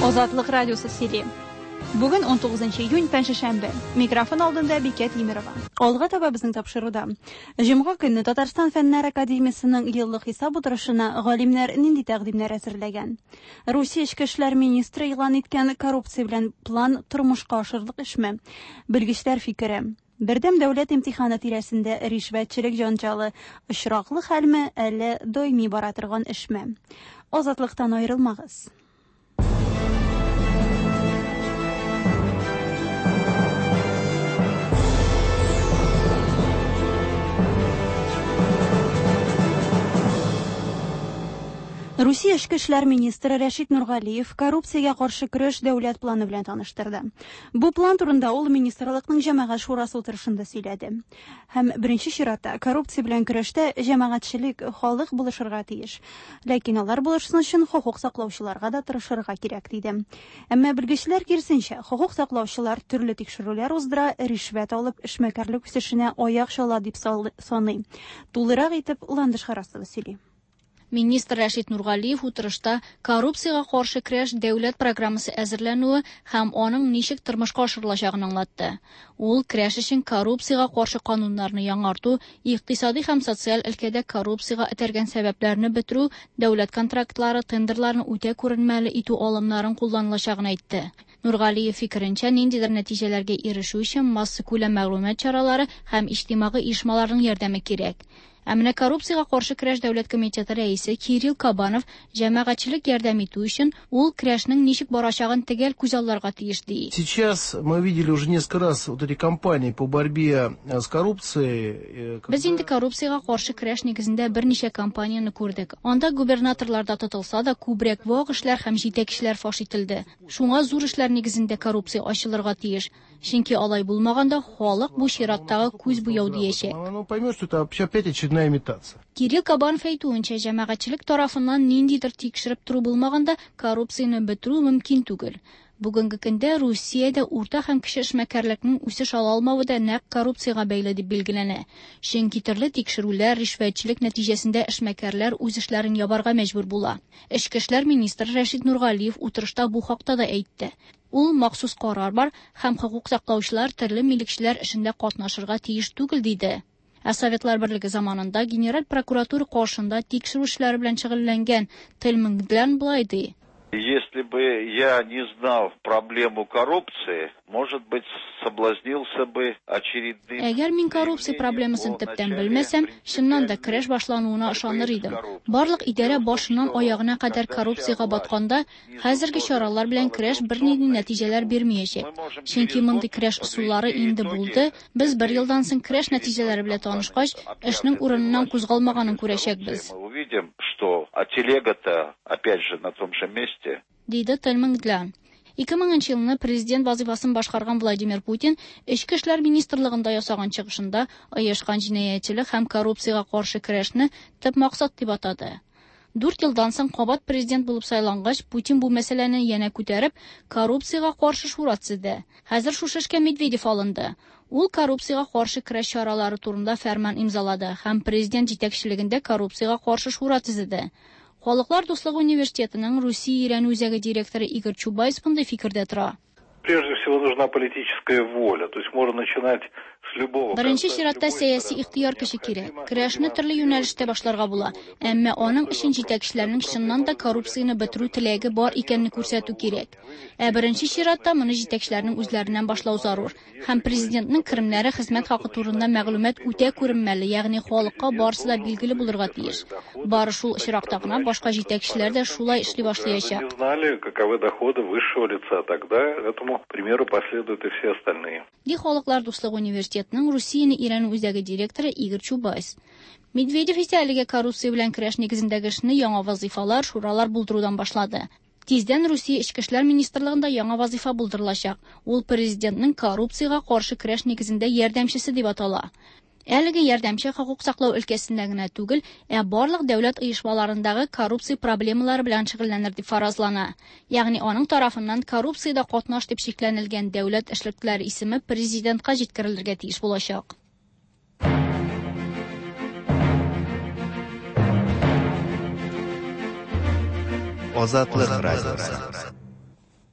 Speaker 1: Озатлык радиосы Сирия. Бүген он тугызынчы июнь пәншәмбе. Микрофон алдында Бикет Имирова. Алга таба безнең тапшыруда. Җомга көнне Татарстан Фәннәр академиясенең еллык хисап утырышына галимнәр нинди тәкъдимнәр әзерләгән? Русия эчке эшләр министры игълан иткән коррупция белән план тормышка ашырлык эшме? Белгечләр фикере. Бердәм дәүләт имтиханы тирәсендә ришвәтчелек җанҗалы очраклы хәлме, әле даими бара торган эшме? Азатлыктан аерылмагыз. Русия эчке эшләр министры Рәшит Нургалиев коррупциягә каршы көрәш дәүләт планы белән таныштырды. Бу план турында ул министрлыкның җәмәгать шурасы утырышында сөйләде. Һәм беренче чиратта коррупция белән көрәштә җәмәгатьчелек, халык булышырга тиеш. Ләкин алар булышсын өчен хукук саклаучыларга да тырышырга кирәк диде. Әмма белгечләр кирсенчә, хукук саклаучылар төрле тикшерүләр уздыра, ришвәт алып эшмәкәрлек үсешенә аяк чала дип саный. Тулырак итеп Ландыш Харасова сөйли.
Speaker 7: Министр Рәшит Нургалиев утырышта коррупциягә каршы көрәш дәүләт программасы әзерләнүе һәм аның ничек тормышка ашырылачагын аңлатты. Ул көрәш өчен коррупциягә каршы кануннарны яңарту, икътисади һәм социаль өлкәдә коррупциягә этәргән сәбәпләрне бетерү, дәүләт контрактлары, тендерларны үтә күренмәле итү алымнарын кулланылачагын әйтте. Нургалиев фикеренчә, ниндидер нәтиҗәләргә ирешү өчен масса күләм мәгълүмат чаралары һәм иҗтимагый оешмаларның ярдәме кирәк. Ә менә коррупциягә каршы көрәш дәүләт комитеты рәисе Кирилл Кабанов җәмәгатьчелек ярдәм итү өчен ул көрәшнең ничек барачагын төгәл күзалларга тиеш ди.
Speaker 11: Сейчас мы видели уже несколько раз вот эти кампании по борьбе с коррупцией.
Speaker 7: Без инде коррупциягә каршы көрәш нигезендә берничә кампанияны күрдек. Анда губернаторлар да тотылса да, күбрәк вак эшләр һәм җитәкчеләр фаш ителде. Шуңа зур эшләр нигезендә коррупция ачылырга тиеш. Чөнки алай булмаганда халык бу чираттагы күз буяу диячәк.
Speaker 11: Ну, поймешь, что это опять очередная имитация.
Speaker 7: Кирилл Кабанов әйтүенчә, җәмәгатьчелек тарафыннан ниндидер тикшереп туру булмаганда коррупцияны бетерү мөмкин түгел. Бүгенге көндә Русиядә урта һәм кече эшмәкәрлекнең үсеш ала алмавы да нәкъ коррупциягә бәйле дип билгеләнә. Чөнки төрле тикшерүләр, ришвәтчелек нәтиҗәсендә эшмәкәрләр үз эшләрен ябарга мәҗбүр була. Эчке эшләр министры Рәшит Нургалиев утырышта бу хакта да әйтте. Ул махсус карар бар һәм хукук саклаучылар төрле милекчеләр эшендә катнашырга тиеш түгел диде. Ә Советлар Берлеге заманында генераль прокуратура каршында тикшерү эшләре белән шөгыльләнгән Тельмингдлән булай ди.
Speaker 18: Если бы я не знал проблему коррупции, может быть, соблазнился бы очередным...
Speaker 7: Әгәр мин коррупция проблемасын төптән белмәсәм, чыннан да көрәш башлануына ышаныр идем. Барлык идарә башыннан аягына кадәр коррупциягә батканда, хәзерге чаралар белән көрәш бернинди нәтиҗәләр бирмәячәк. Чөнки мондый көрәш усуллары инде булды, без бер елдан соң көрәш нәтиҗәләре белән танышкач, эшнең урыныннан кузгалмаганын күрәчәкбез.
Speaker 18: Увидим, что а телега-то опять же на том же месте.
Speaker 7: Диде Тельмингдлән. ике меңенче елны президент вазифасын башкарган Владимир Путин эчке эшләр министрлыгында ясаган чыгышында оешкан җинаятьчелек һәм коррупциягә каршы көрәшне төп максат дип атады. Дүрт елдан соң кабат президент булып сайлангач, Путин бу мәсьәләне янә күтәреп, коррупциягә каршы шура төзеде. Хәзер шушы эшкә Медведев алынды. Ул коррупциягә каршы көрәш чаралары турында фәрман имзалады һәм президент җитәкчелегендә коррупциягә каршы шура төзеде. Халыклар дуслыгы университетының Русия өйрәнү үзәге директоры Игорь Чубайс бундай фикердә тора.
Speaker 18: Прежде всего нужна политическая воля, то есть можно начинать с любого.
Speaker 7: Беренче чиратта сәяси ихтыяр кеше кирәк. Көрәшне төрле юнәлештә башларга була. Әмма аның өчен җитәкчеләрнең чыннан да коррупцияны бетерү теләге бар икәнне күрсәтү кирәк. Ә беренче чиратта моны җитәкчеләрнең үзләреннән башлау зарур. Һәм президентның керемнәре хезмәт хакы турында мәгълүмат үтә күренмәле, ягъни халыкка барысы да билгеле булырга тиеш. Бары шул очракта гына башка җитәкчеләр дә шулай эшли башлаячак.
Speaker 18: Знали, каковы доходы высшего лица, тогда этому примеру последуют и все остальные.
Speaker 7: Ди Халыклар дуслыгы университетының Русияны өйрәнү үзәге директоры Игорь Чубайс. Медведев исә әлегә коррупция белән көрәш нигезендәге эшне яңа вазифалар, шуралар булдырудан башлады. Тиздән Русия эчке эшләр министрлыгында яңа вазифа булдырылачак. Ул президентның коррупциягә каршы көрәш нигезендә ярдәмчесе дип атала. Әлеге ярдәмче хукук саклау өлкәсендә генә түгел, ә барлык дәүләт оешмаларындагы коррупция проблемалары белән шөгыльләнер дип фаразлана. Ягъни аның тарафыннан коррупциядә катнаш дип шикләнелгән дәүләт эшлекләре исеме президентка җиткерелергә тиеш булачак.
Speaker 3: Азатлык радиосы.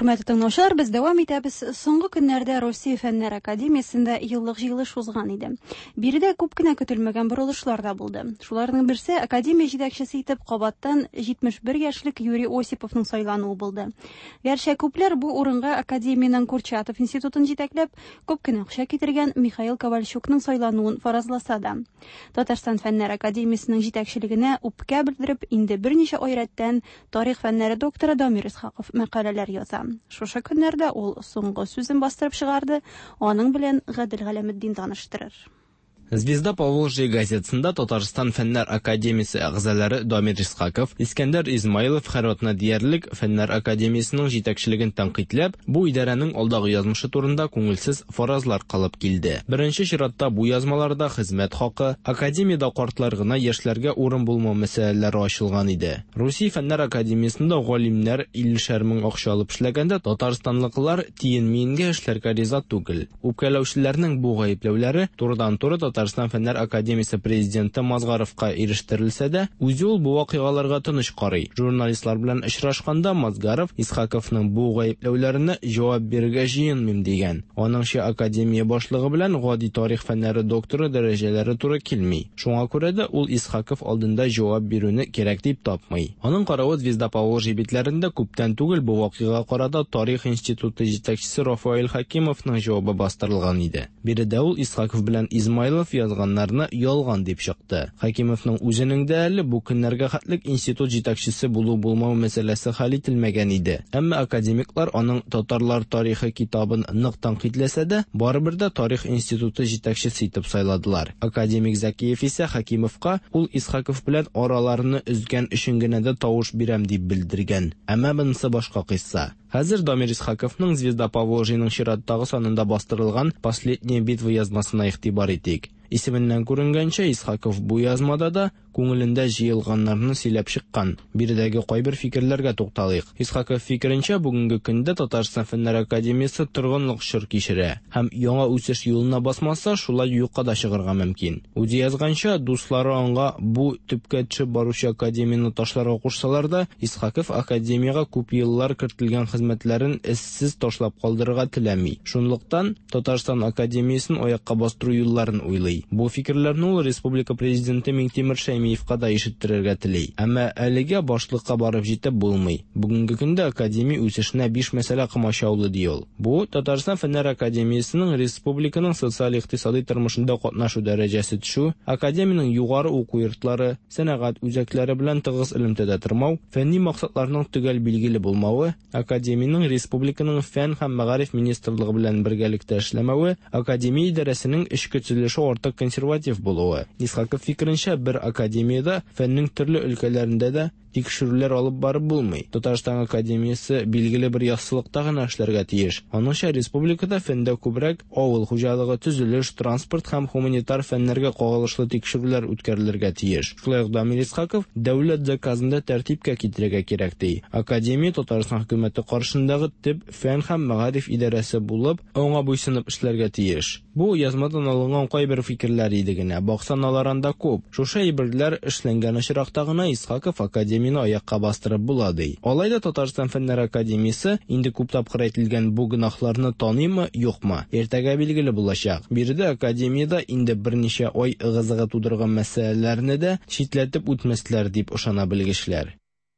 Speaker 1: Хөрмәтле тыңлаучылар, без дәвам итәбез. Соңгы көннәрдә Россия Фәннәр академиясендә еллык җыелыш узган иде. Биредә күп кенә көтелмәгән борылышлар да булды. Шуларның берсе академия җитәкчесе итеп кабаттан җитмеш бер яшьлек Юрий Осиповның сайлануы булды. Гәрчә күпләр бу урынга академиянең Курчатов институтын җитәкләп, күп кенә акча китергән Михаил Ковальчукның сайлануын фаразласа да. Татарстан Фәннәр академиясенең җитәкчелегенә үпкә белдереп, инде берничә ай рәттән тарих фәннәре докторы Дамир Исхаков мәкаләләр яза. Шушы көннәрдә ул соңгы сүзен бастырып чыгарды, аның белән Гадел Галәметдин таныштырыр.
Speaker 19: Звезда Поволжья газетасында Татарстан Фәннәр академиясе әгъзалары Дамир Исхаков, Искәндәр Измайлов һәрвакытна диярлек Фәннәр академиясенең җитәкчелеген тәнкыйтьләп, бу идарәнең алдагы язмышы турында күңелсез фаразлар кылып килде. Беренче чиратта бу язмаларда хезмәт хакы, академиядә картлар гына яшьләргә урын булмау мәсьәләләре ачылган иде. Русия Фәннәр академиясендә галимнәр илле мең акча алып эшләгәндә, татарстанлыклар тиен-миенгә эшләргә риза түгел. Үпкәләүчеләрнең бу гаепләүләре турыдан-туры Татарстан Фәннәр академиясе президенты Мазгаровка ирештерелсә дә, үзе ул бу вакыйгаларга тыныч карый. Журналистлар белән очрашканда Мазгаров Исхаковның бу гаепләүләренә җавап бирергә җыенмыйм дигән. Аныңча академия башлыгы белән гади тарих фәннәре докторы дәрәҗәләре туры килми. Шуңа күрә дә ул Исхаков алдында җавап бирүне кирәк дип тапмый. Аның каравы Звезда Поволжья битләрендә күптән түгел бу вакыйга карата тарих институты җитәкчесе Рафаэль Хакимовның җавабы бастырылган иде. Биредә ул Исхаков белән Измайлов язганнарны ялган дип чыкты. Хакимовның үзенең дә әле бу көннәргә хәтлек институт җитәкчесе булу булмау мәсьәләсе хәл ителмәгән иде. Әмма академиклар аның Татарлар тарихы китабын нык тәнкыйтьләсә дә, барыбер дә тарих институты җитәкчесе итеп сайладылар. Академик Закиев исә Хакимовка ул Исхаков белән араларны үзгән өчен генә дә тавыш бирәм дип белдергән. Әмма монысы башка кыйсса. Хәзер Дамир Исхаковның Звезда Поволжьяның чираттагы санында бастырылган «Последняя битва» язмасына игътибар итик. Исеменнән күренгәнчә, Исхаков бу язмада да күңелендә җыелганнарны сөйләп чыккан. Биредәге кайбер фикерләргә тукталыйк. Исхаков фикеренчә, бүгенге көндә Татарстан Фәннәр академиясе торгынлык чор кичерә һәм яңа үсеш юлына басмаса, шулай юкка да чыгарга мөмкин. Үзе язганча, дуслары аңа бу төпкә төшеп баручы академияны ташларга кушсалар да, Исхаков академиягә күп еллар кертелгән хезмәтләрен эзсез ташлап калдырырга теләми. Шунлыктан Татарстан академиясен аякка бастыру юлларын уйлый. Бу фикерләрне ул республика президенты Миңтимер Шәймиевка да ишеттерергә тели. Әмма әлегә башлыкка барып җитеп булмый. Бүгенге көндә академия үсешенә биш мәсьәлә кымачаулы ди ул. Бу Татарстан Фәннәр академиясенең республиканың социаль-икътисади тормышында катнашу дәрәҗәсе төшү, академиянең югары уку йортлары, сәнәгать үзәкләре белән тыгыз элемтәдә тормау, фәнни максатларның төгәл билгеле булмавы, академиянең республиканың фән һәм мәгариф министрлыгы белән бергәлектә эшләмәве, академия идарәсенең эчке төзелеше артык консерватив булуы. Исхаков фикеренчә, бер академиядә фәннең төрле өлкәләрендә дә тикшерүләр алып барып булмый. Татарстан академиясе билгеле бер яссылыкта гына эшләргә тиеш. Аныңча, республикада фәндә күбрәк авыл хуҗалыгы, төзелеш, транспорт һәм гуманитар фәннәргә кагылышлы тикшерүләр үткәрелергә тиеш. Шулай ук Дамир Исхаков дәүләт заказында тәртипкә китерергә кирәк ди. Академия Татарстан хөкүмәте каршындагы төп фән һәм мәгариф идарәсе булып, аңа буйсынып эшләргә тиеш. Бу язмадан алынган кайбер фикерләр иде генә, баксан аларында күп. Шушы әйберләр эшләнгән очракта гына Исхаков академияны аякка бастырып була ди. Алайда Татарстан Фәннәр академиясе инде күп тапкыр әйтелгән бу гөнаһларны таныймы, юкмы? Иртәгә билгеле булачак. Биредә академиядә инде берничә ай ыгы-зыгы тудырган мәсьәләләрне дә читләтеп үтмәсләр дип ышана белгечләр.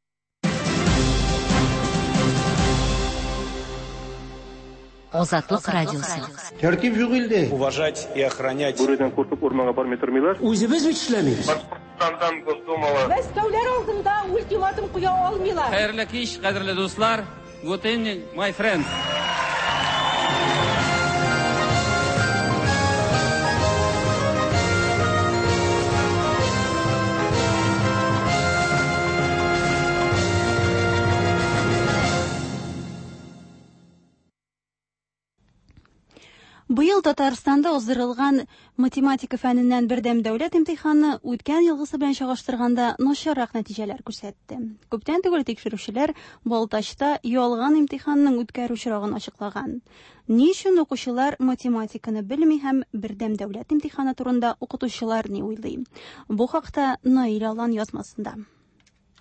Speaker 7: Азатлык радиосы.
Speaker 10: Тәртип юк илдә.
Speaker 9: Уважать и охранять.
Speaker 10: Бүредән куркып урманга бармый тормыйлар. Үзебез бит эшләмибез.
Speaker 9: Башкортстандан Госдумала.
Speaker 20: Мәскәүләр алдында ультиматум куя алмыйлар.
Speaker 13: Хәерле кич, кадерле дуслар. Good evening, my friends.
Speaker 1: Быел Татарстанда уздырылган математика фәненнән бердәм дәүләт имтиханы үткән елгысы белән чагыштырганда начаррак нәтиҗәләр күрсәтте. Күптән түгел тикшерүчеләр Балтачта ялган имтиханның үткәрү чорагын ачыклаган. Ни өчен укучылар математиканы белми һәм бердәм дәүләт имтиханы турында укытучылар ни уйлый? Бу хакта Наил Алан язмасында.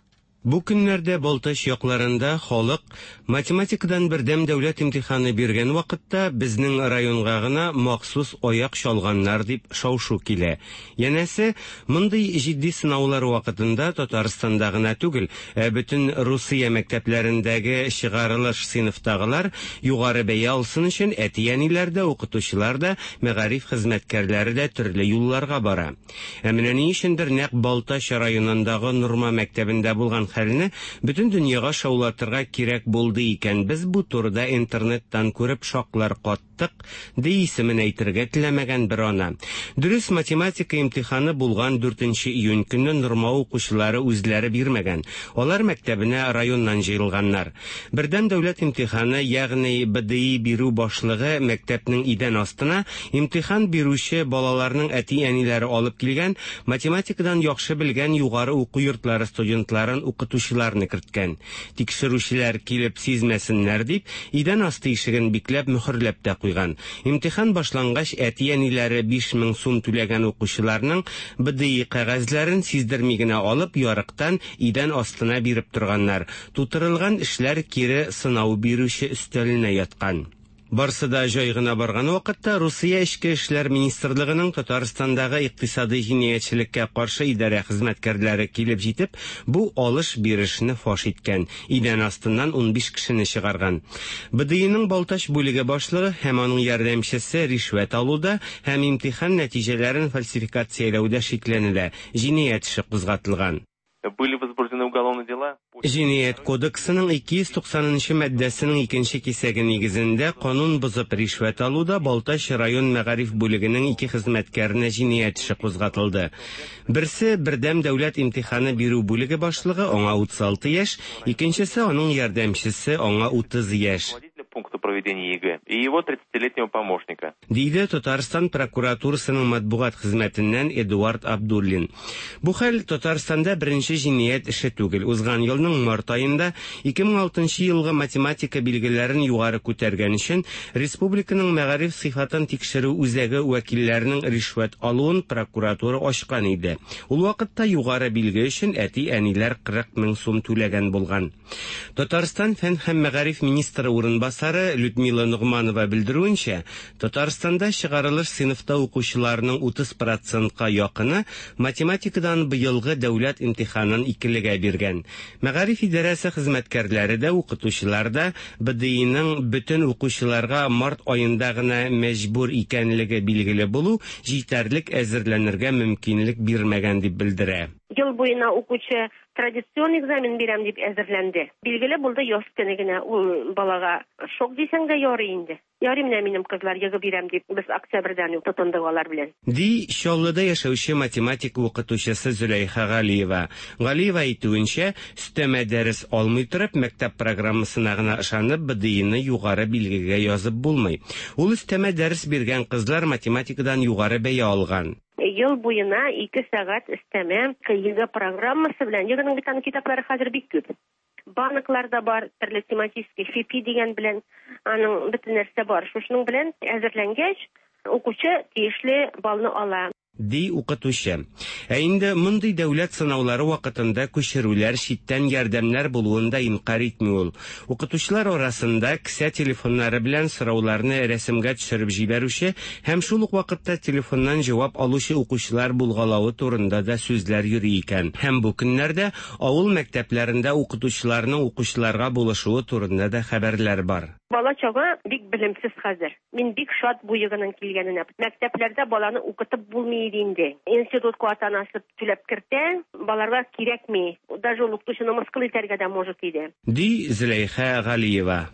Speaker 4: Бу көннәрдә Балташ якларында халык математикадан бердәм дәүләт имтиханы биргән вакытта безнең районга гына махсус аяк чалганнар дип шау-шу килә. Янәсе, мондый җитди сынаулар вакытында Татарстанда гына түгел, ә бөтен Русия мәктәпләрендәге чыгарылыш сыйныфтагылар югары бәя алсын өчен әти-әниләр дә, укытучылар да, мәгариф хезмәткәрләре дә төрле юлларга бара. Ә менә ни өчендер нәкъ Балташ районындагы Нурма мәктәбендә булган хәлне бөтен дөньяга шаулатырга кирәк булды икән. Без бу турыда интернеттан күреп шаклар каттык, ди исемен әйтергә теләмәгән бер ана. Дөрес, математика имтиханы булган дүртенче июнь көнне Нурма укучылары үзләре бирмәгән. Алар мәктәбенә районнан җыелганнар. Бердәм дәүләт имтиханы, ягъни бэ дэ и бирү башлыгы мәктәпнең идән астына имтихан бирүче балаларның әти-әниләре алып килгән, математикадан яхшы белгән югары уку йортлары студентларын укытучыларны керткән. Тикшерүчеләр килеп сизмәсеннәр дип, идән асты ишеген бикләп мөхөрләп тә куйган. Имтихан башлангач, әти-әниләре биш мең сум түләгән укучыларның бэ дэ и кәгазьләрен сиздерми генә алып, ярыктан идән астына биреп торганнар. Тутырылган эшләр кире сынау бирүче өстәленә яткан. Барсы да җай гына барган вакытта Русия эчке эшләр министрлыгының Татарстандагы икътисади җинаятьчелеккә каршы идарә хезмәткәрләре килеп җитеп, бу алыш-бирешне фаш иткән. Идән астыннан ун биш кешене чыгарган. бэ дэ и-ның Балташ бүлеге башлыгы һәм аның ярдәмчесе ришвәт алуда һәм имтихан нәтиҗәләрен фальсификацияләүдә шикләнелә. Җинаять эше кузгатылган.
Speaker 5: Были возбуждены уголовные дела.
Speaker 4: Җинаять кодексының ике йөз туксанынчы маддәсенең икенче кисәге нигезендә канун бозып ришвәт алуда Балташ район мәгариф бүлегенең ике хезмәткәренә җинаять эше кузгатылды. Берсе бердәм дәүләт имтиханы бирү бүлеге башлыгы, аңа утыз алты яшь, икенчесе аның ярдәмчесе, аңа утыз яшь.
Speaker 5: Пункта проведения ЕГЭ и его тридцатилетнего помощника.
Speaker 4: Диде Татарстан прокуратурасының матбугат хезмәтеннән Эдуард Абдуллин. Бу хәл Татарстанда беренче җинаять эше түгел. Узган елның март айында ике мең алтынчы елгы математика билгеләрен югары күтәргән өчен республиканың мәгариф сыйфатын тикшерү үзәге вәкилләренең ришвәт алуын прокуратура ачкан иде. Ул вакытта югары билге өчен әти-әниләр кырык мең сум түләгән булган. Татарстан фән һәм мәгариф министры урынбасары Людмила Нугманова белдерүенчә, Татарстанда чыгарылыш сыйныфта укучыларның утыз процентка якыны математикадан быелгы дәүләт имтиханын икелегә биргән. Мәгариф идарәсе хезмәткәрләре дә, укытучылар да бэ дэ и-ның бөтен укучыларга март аенда гына мәҗбүр икәнлеге билгеле булу җитәрлек әзерләнергә мөмкинлек бирмәгән дип белдерә.
Speaker 6: Ел буена укучы традицион экзамен бирәм дип әзерләнде. Билгеле булды, яз көне генә ул балага шок дисәң дә ярый инде. Ярый менә минем кызлар ЕГЭ бирәм дип, без октябрьдән үк тотындык алар белән.
Speaker 4: Ди Чаллыда яшәүче математика укытучысы Зөләйха Галиева. Галиева әйтүенчә, өстәмә дәрес алмый торып, мәктәп программасына гына ышанып, бэ дэ и-ны югары билгегә язып булмый. Ул өстәмә дәрес биргән кызлар математикадан югары бәя алган.
Speaker 6: Ел буена ике сәгать өстәмә ЕГЭ программасы белән, ЕГЭның бит аны китаплары хәзер бик күп. Банкларда бар, төрле тематический эф пи дигән белән, аның бөтен нәрсә бар. Шушының белән әзерләнгәч, укучы тиешле балны ала. Ди
Speaker 4: укытучы. Ә инде мондый дәүләт сынаулары вакытында күчерүләр, читтән ярдәмнәр булуында инкар итми ул. Укытучылар арасында кесә телефоннары белән сорауларны рәсемгә төшереп җибәрүче һәм шул ук вакытта телефоннан җавап алучы укучылар булгалавы турында да сүзләр йөри икән. Һәм бу көннәрдә авыл мәктәпләрендә укытучыларның укучыларга булышуы турында да хәбәрләр бар.
Speaker 6: Бала чага бик белемсез хәзер. Мин бик шат бу егының килгәненә. Мәктәпләрдә баланы укытып булмый инде. Институтка атанасы түләп кертә, баларга кирәкми. Даже ул укытучыны мыскыл итәргә дә может иде.
Speaker 4: Ди Зөләйха Галиева.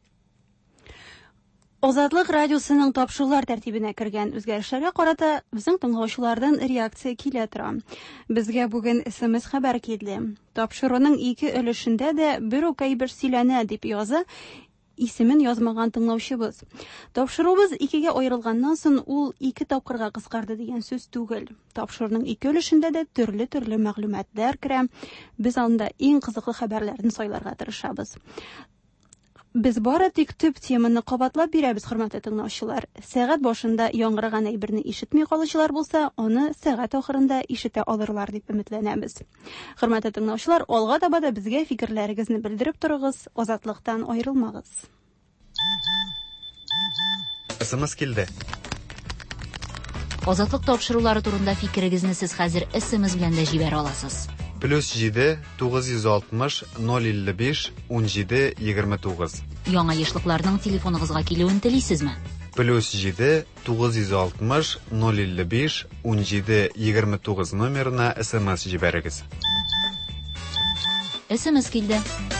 Speaker 1: Азатлык радиосының тапшырулар тәртибенә кергән үзгәрешләргә карата безнең тыңлаучылардан реакция килә тора. Безгә бүген эс эм эс хәбәр килде. Тапшыруның ике өлешендә дә бер үк әйбер сөйләнә дип яза исемен язмаган тыңлаучыбыз. Тапшыруыбыз икегә аерылганнан соң ул ике тапкырга кыскарды дигән сүз түгел. Тапшыруның ике өлешендә дә төрле-төрле мәгълүматлар керә. Без анда иң кызыклы хәбәрләрне сайларга тырышабыз. Без бары тик төп теманы кабатлап бирәбез, хөрмәтле тыңлаучылар. Сәгать башында яңгыраган әйберне ишетми калучылар булса, аны сәгать ахырында ишетә алырлар дип өметләнәбез. Хөрмәтле тыңлаучылар, алга таба да безгә фикерләрегезне белдереп торыгыз, азатлыктан аерылмагыз.
Speaker 3: Смс килде.
Speaker 7: Азатлык тапшырулары турында фикерегезне сез хәзер эс-эм-эс белән дә җибәрә аласыз.
Speaker 21: Плюс җиде тугыз йөз алтмыш ноль илле биш ун җиде егерме тугыз.
Speaker 7: Яңа яшьлекләрнең телефоныгызга килүен телисезме?
Speaker 21: Плюс җиде тугыз йөз алтмыш ноль илле биш ун җиде егерме тугыз номерына эс-эм-эс җибәрегез.
Speaker 7: эс-эм-эс килде.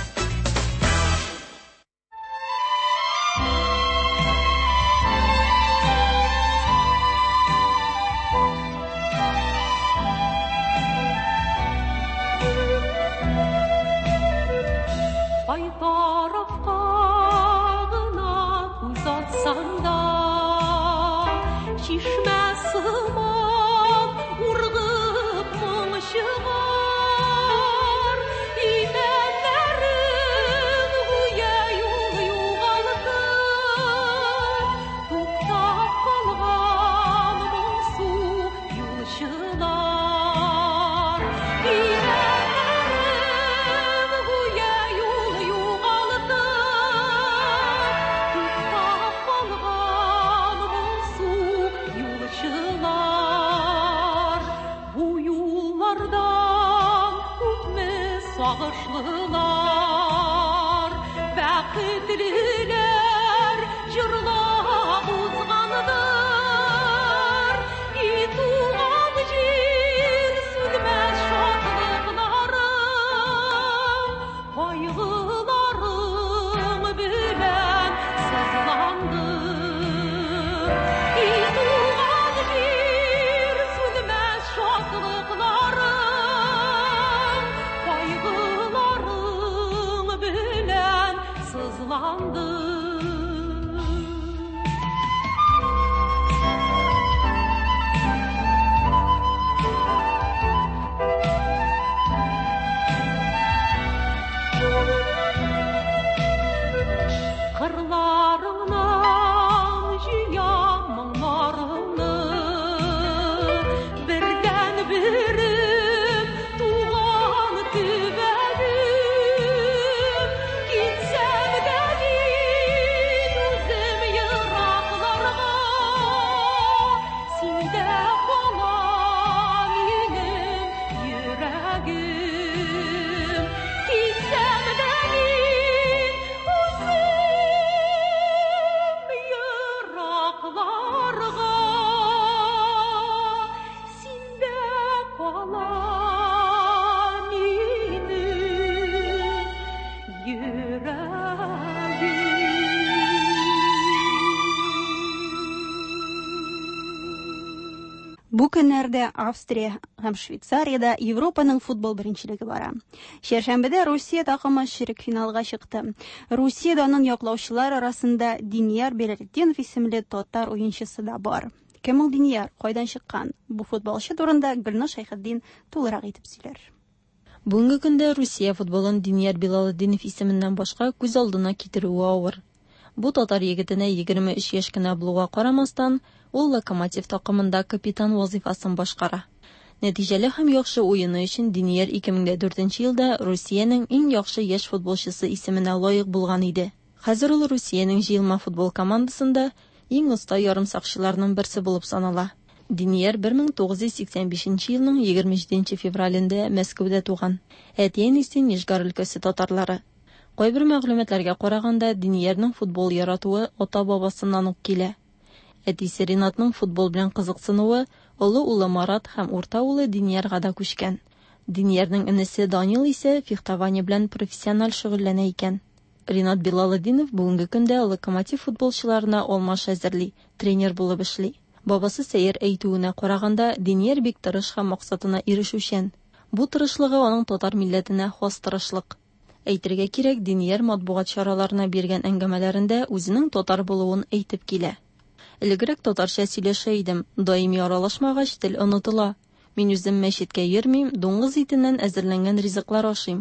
Speaker 1: Бу көннәрдә Австрия һәм Швейцариядә Европаның футбол беренчелеге бара. Шәршәмбедә Русия такымы ширек финалга чыкты. Русиядә аның яклаучылар арасында Динияр Белалетдинов исемле татар уенчысы да бар. Кем ул Динияр, кайдан чыккан? Бу футболчы турында Гөлназ Шәйхетдин тулырак итеп сөйләр.
Speaker 16: Бүгенге көндә Русия футболын Динияр Белалетдинов исеменнән башка күз алдына китерүе авыр. Бу татар егетенә егерме өч яшь кенә булуга карамастан, ул Локомотив такымында капитан вазифасын башкара. Нәтиҗәле һәм яхшы уены өчен Динияр ике мең дүртенче елда Русиянең иң яхшы яшь футболчысы исеменә лаек булган иде. Хәзер ул Русиянең җыелма футбол командасында иң оста ярым сакчыларның берсе булып санала. Динияр бер мең тугыз йөз сиксән бишенче елның егерме җиденче февралендә Мәскәүдә туган. Әтиәнисе Нижгар өлкәсе татарлары. Кайбер мәгълүматларга караганда, Диниярның футбол яратуы ата-бабасыннан ук килә. Әтисе Ринатның футбол белән кызыксынуы олы улы Марат һәм урта улы Диниярга да күчкән. Диниярның энесе Данил исә фехтование белән профессиональ шөгыльләнә икән. Ринат Белалетдинов бүгенге көндә Локомотив футболчыларына алмаш әзерли, тренер булып эшли. Бабасы Сәер әйтүенә караганда, Динияр бик тырыш һәм максатына ирешүчән. Бу тырышлыгы аның татар милләтенә хас тырышлык. Әйтергә кирәк, Динияр матбугат чараларына биргән әңгәмәләрендә үзенең татар булуын әйтеп килә. Элегрәк татарча сөйләшә идем, даими аралашмагач тел онытыла. Мин үзем мәчеткә йөрмим, дуңгыз итеннән әзерләнгән ризыклар ашыйм.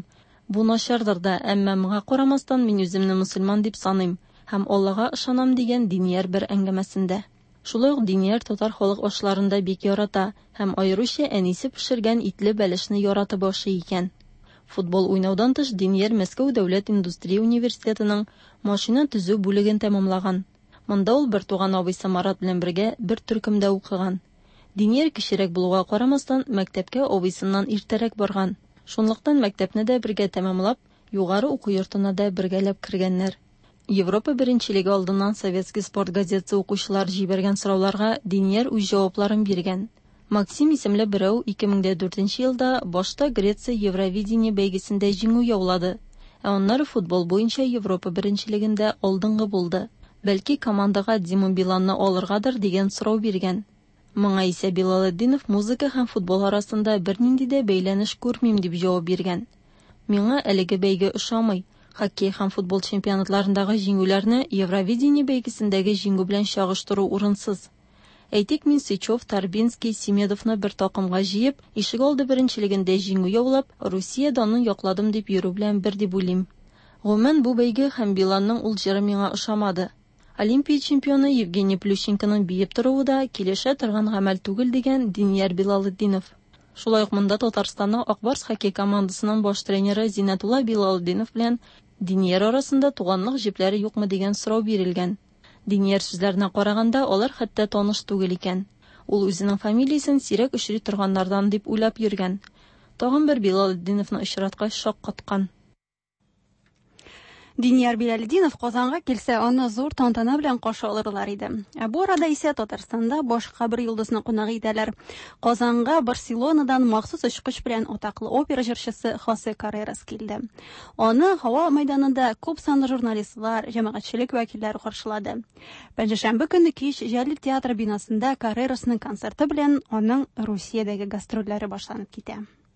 Speaker 16: Бу начардыр да, әмма моңа карамастан мин үземне мусульман дип саныйм һәм Аллага ышанам дигән Динияр бер әңгәмәсендә. Шулай ук Динияр татар халык ашларында бик ярата һәм аеруча әнисе пешергән итле бәлешне яратып ашый икән. Футбол уйнаудан тыш Динияр Мәскәү дәүләт индустрия университетының машина төзү бүлеген тәмамлаган. Монда ул бер туган абыйсы Марат белән бергә бер төркемдә укыган. Динияр кечерәк булуга карамастан мәктәпкә абыйсыннан иртәрәк барган. Шунлыктан мәктәпне дә бергә тәмамлап, югары уку йортына да бергәләп кергәннәр. Европа беренчелеге алдыннан Советский спорт газетасы укучылар җибәргән сорауларга Динияр үз җавапларын биргән. Максим исемле берәү ике мең дүртенче елда башта Греция Евровидение бәйгесендә җиңү яулады, ә аннары футбол буенча Европа беренчелегендә алдынгы булды. Бәлки командага Дима Биланны алыргадыр дигән сорау биргән. Моңа исә Билалетдинов музыка һәм футбол арасында бернинди дә бәйләнеш күрмим дип җавап биргән. Миңа әлеге бәйге ошамый. Хоккей һәм футбол чемпионатларындагы җиңүләрне Евровидение бәйгесендәге җиңү белән чагыштыру урынсыз. Әйтик, мин Сычев, Торбинский, Семедовны бер такымга җыеп, ишегалды беренчелегендә җиңү яулап, Русия данын якладым дип йөрү белән бер дип уйлыйм. Гомумән бу бәйге һәм Биланның ул җыры миңа ошамады. Олимпия чемпионы Евгений Плющенконың биеп торуы да килешә торган гамәл түгел дигән Динияр Билалетдинов. Шулай ук монда Татарстанның Акбарс хоккей командасының баш тренеры Зинатулла Билалетдинов белән Динияр арасында туганлык җепләре юкмы дигән сорау бирелгән. Динияр сүзләренә караганда, алар хәтта таныш түгел икән. Ул үзенең фамилиясен сирәк очрый торганнардан дип уйлап йөргән. Тагын бер Билалетдиновны очраткач шаккаткан.
Speaker 1: Динияр Билалетдинов Казанга килсә, аны зур тантана белән каршы алырлар иде. Ә бу арада исә Татарстанда башка бер йолдызны кунак итәләр. Казанга Барселонадан махсус очкыч белән атаклы опера җырчысы Хосе Каррерас килде. Аны һава мәйданында күп санлы журналистлар, җәмәгатьчелек вәкилләре каршылады. Пәнҗешәмбе көнне кич Җәлил театр бинасында Каррерасның концерты белән аның Русиядәге гастрольләре башланып китә.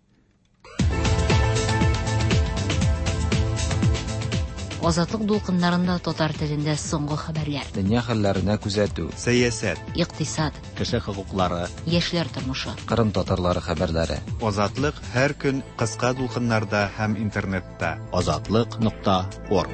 Speaker 7: Азатлык дулкыннарында татар телендә соңгы хәбәрләр.
Speaker 17: Дөнья хәлләренә күзәтү,
Speaker 3: сәясәт,
Speaker 7: икътисад,
Speaker 2: кеше хокуклары,
Speaker 7: яшьләр тормышы,
Speaker 17: Кырым татарлары хәбәрләре.
Speaker 21: Азатлык һәр көн кыска дулкыннарда һәм интернетта.
Speaker 2: азатлык нокта орг.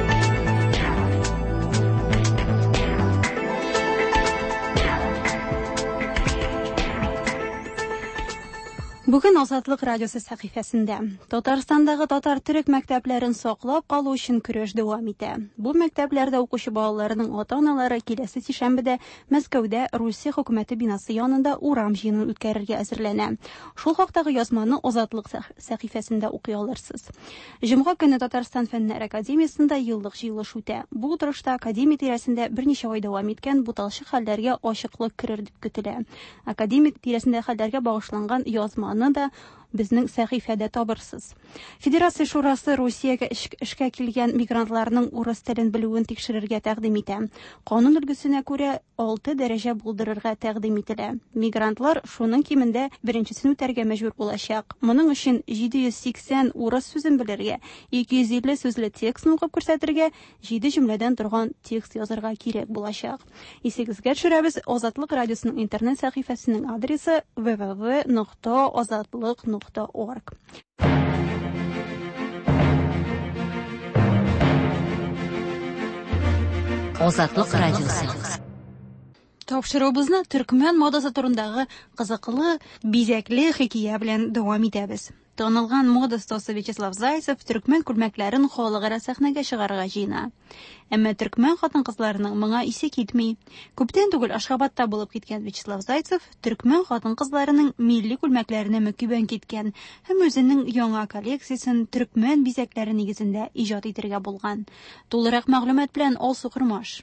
Speaker 1: Бүген Азатлык радиосы сәхифәсендә Татарстандагы татар-төрек мәктәпләрен саклап калу өчен көрәш дәвам итә. Бу мәктәпләрдә укучы балаларының ата-аналары киләсе сишәмбедә Мәскәүдә Русия хөкүмәте бинасы янында урам җыенын үткәрергә әзерләнә. Шул хактагы язманы Азатлык сәхифәсендә укый алырсыз. Җомга көнне Татарстан Фәннәр академиясендә еллык җыелыш үтә. Бу утырышта академия тирәсендә берничә ай дәвам иткән буталчык хәлләргә ачыклык керер дип көтелә. Академия тирәсендә хәлләргә багышланган язманы да безнең сәхифәдә табырсыз. Федерация шурасы Русиягә эшкә килгән мигрантларның урыс телен белүен тикшерергә тәкъдим итә. Канун өлгесенә күрә алты дәрәҗә булдырырга тәкъдим ителә. Мигрантлар шуның кимендә беренчесен үтәргә мәҗбүр булачак. Моның өчен җиде йөз сиксән урыс сүзен белергә, ике йөз илле сүзле текстны укып күрсәтергә, җиде җөмләдән торган текст язарга кирәк булачак. Исегезгә төшерәбез, Азатлык радиосының интернет сәхифәсенең адресы дабл ю дабл ю дабл ю нокта азатлык нокта орг.
Speaker 7: Азатлык радиосы.
Speaker 1: Тапшыруыбызны төркмән модасы турындагы кызыклы, бизәкле хикәя белән дәвам итәбез. Танылган мода остасы Вячеслав Зайцев төркмән күлмәкләрен халыкара сәхнәгә чыгарырга җыена. Әмма төркмән хатын-кызларының моңа исе китми. Күптән түгел Ашхабадта булып киткән Вячеслав Зайцев төркмән хатын-кызларының милли күлмәкләренә мөкибән киткән һәм үзенең яңа коллекциясен төркмән бизәкләре нигезендә иҗат итәргә булган. Тулырак мәгълүмат белән Алсу Кырмаш.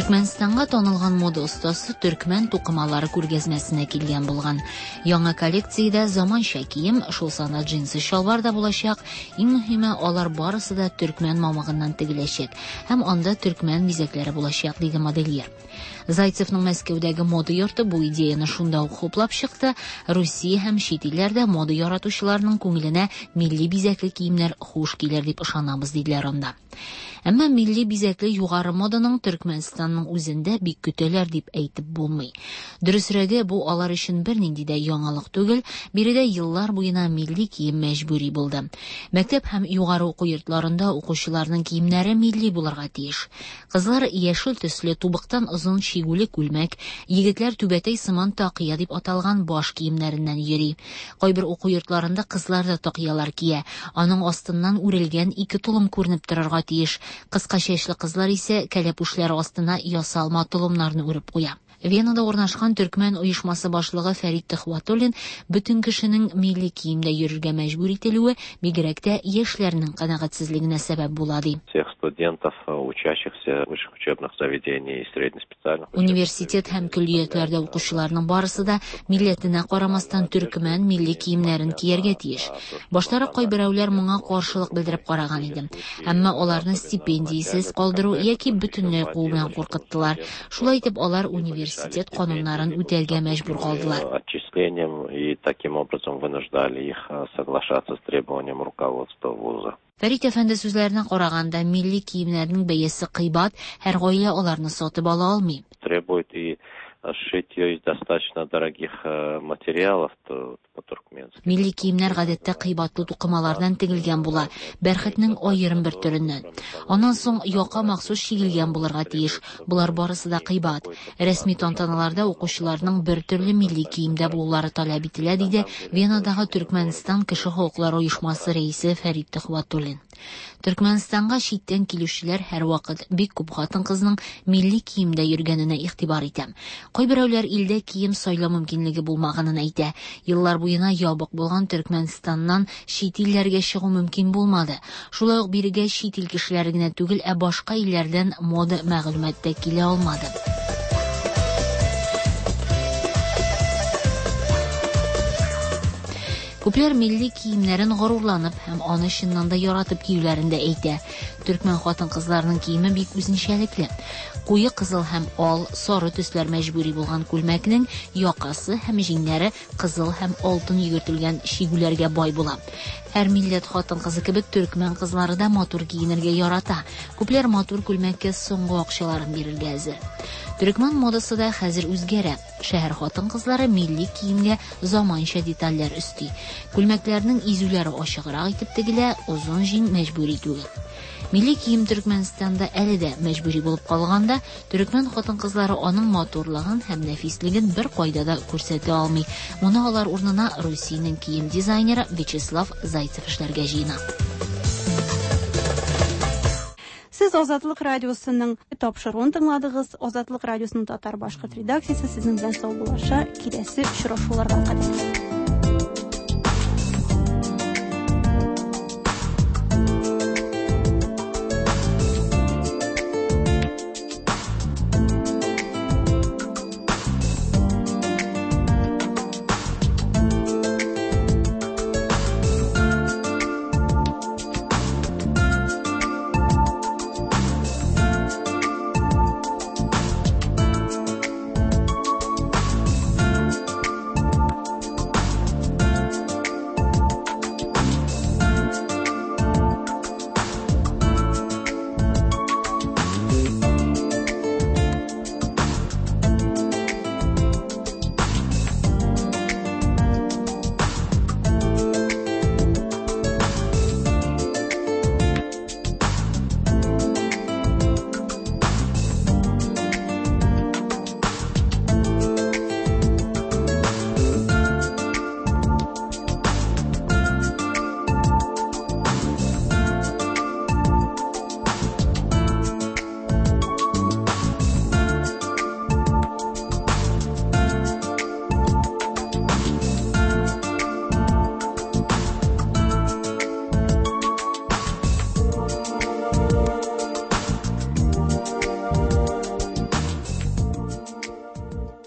Speaker 7: Түркменстанга танылган мода остасы төркмән тукымалары күргәзмәсенә килгән булган. Яңа коллекциядә заманча кием, шул саны джинсы шалбар да булачак. Иң мөһиме, алар барысы да төркмән мамыгыннан тегеләчәк һәм анда төркмән бизәкләре булачак, диде модельер. Зайцевның Мәскәүдәге мода йорты бу идеяны шунда ук хуплап чыкты. Русия һәм чит илләрдә мода яратучыларның күңеленә милли бизәкле киемнәр хуш килер дип ышанабыз, диделәр анда. Әмма милли бизәкле югары моданың Төркмәнстанның үзендә бик көтәләр дип әйтеп булмый. Дөресрәге, бу алар өчен бернинди дә яңалык түгел, биредә еллар буена милли кием мәҗбүри булды. Мәктәп һәм югары уку йортларында укучыларның киемнәре милли булырга тиеш. Кызлар яшел төсле тубыктан озын чигүле күлмәк, егетләр түбәтәй сыман тақия дип аталган баш киемнәреннән йөри. Кайбер уку йортларында кызлар да тақиялар кия, аның астыннан үрелгән ике тулым күренеп торырга тиеш. Кыска чәчле кызлар исә кәләпүшләр астына ясалма толымнарны үреп куя. Венада урнашкан Төркмән оешмасы башлыгы Фәрит Төхвәтуллин бөтен кешенең милли киемдә йөрергә мәҗбүр ителүе бигрәк тә яшьләрнең канәгатьсезлегенә сәбәп була ди.
Speaker 8: Всех студентов, учащихся высших учебных заведений и среднеспециальных.
Speaker 7: Университет һәм көллиятләрдә укучыларның барысы да милләтенә карамастан Төркмән милли киемнәрен кияргә тиеш. Баштары кайберәүләр моңа каршылык белдереп караган иде. Әмма аларны стипендиясез калдыру яки бөтенләй куу белән куркыттылар. Шулай итеп алар университет университет кануннарын үтәргә мәҗбүр калдылар.
Speaker 8: Отчислением и таким образом вынуждали их соглашаться с требованием руководства вуза.
Speaker 7: Фәрит әфәнде сүзләренә караганда, милли киемнәрнең бәясе кыйбат, һәр гаилә аларны сатып ала алмый.
Speaker 8: Требует и сшитье из достаточно дорогих материалов по-туркменски.
Speaker 7: Милли киемнәр гадәттә кыйбатлы тукымалардан тегелгән була, бәрхетнең аерым бер төреннән. Аннан соң яка махсус чигелгән булырга тиеш. Булар барысы да кыйбат. Рәсми тантаналарда укучыларның бер төрле милли киемдә булулары таләп ителә, диде Венадагы Төркмәнстан кеше хокуклары оешмасы рәисе Фәрит Төхвәтуллин. Төркмәнстанга читтән килүчеләр һәр вакыт бик күп хатын-кызның милли киемдә йөргәненә игътибар итә. Кайберәүләр илдә кием сайлау мөмкинлеге булмаганын әйтә. Еллар буена ябык булган Төркмәнстаннан чит илләргә чыгу мөмкин булмады. Шулай ук бирегә чит ил кешеләре генә түгел, ә башка илләрдән мода мәгълүмат та килә алмады. Күпләр милли киемнәрен горурланып һәм аны чыннан да яратып киюләрендә әйтә. Төркмән хатын-кызларның киеме бик үзенчәлекле. Куе кызыл һәм ал, сары төсләр мәҗбүри булган күлмәкнең якасы һәм җиңнәре кызыл һәм алтын йөгертелгән чигүләргә бай була. Һәр милләт хатын-кызы кебек Төркмән кызлары да матур киенергә ярата. Күпләр матур күлмәккә соңгы акчаларын бирергә әзер. Төркмән модасы да хәзер үзгәрә. Шәһәр хатын-кызлары милли киемгә заманча детальләр өсти. Күлмәкләрнең изүләре ачыграк итеп тегелә, озын җиң мәҗбүри түгел. Милли кием Төркмәнстанда әле дә мәҗбүри булып калганда, Төркмән хатын-кызлары аның матурлыгын һәм нәфислеген бер кайда да күрсәтә алмый. Моны алар урынына Русиянең кием дизайнеры Вячеслав Зайцев эшләргә җыена.
Speaker 1: Сез Азатлык радиосының тапшыруын тыңладыгыз. Азатлык радиосының татар башкорт редакциясе сезнең белән саубуллаша, киләсе очрашуларга кадәр.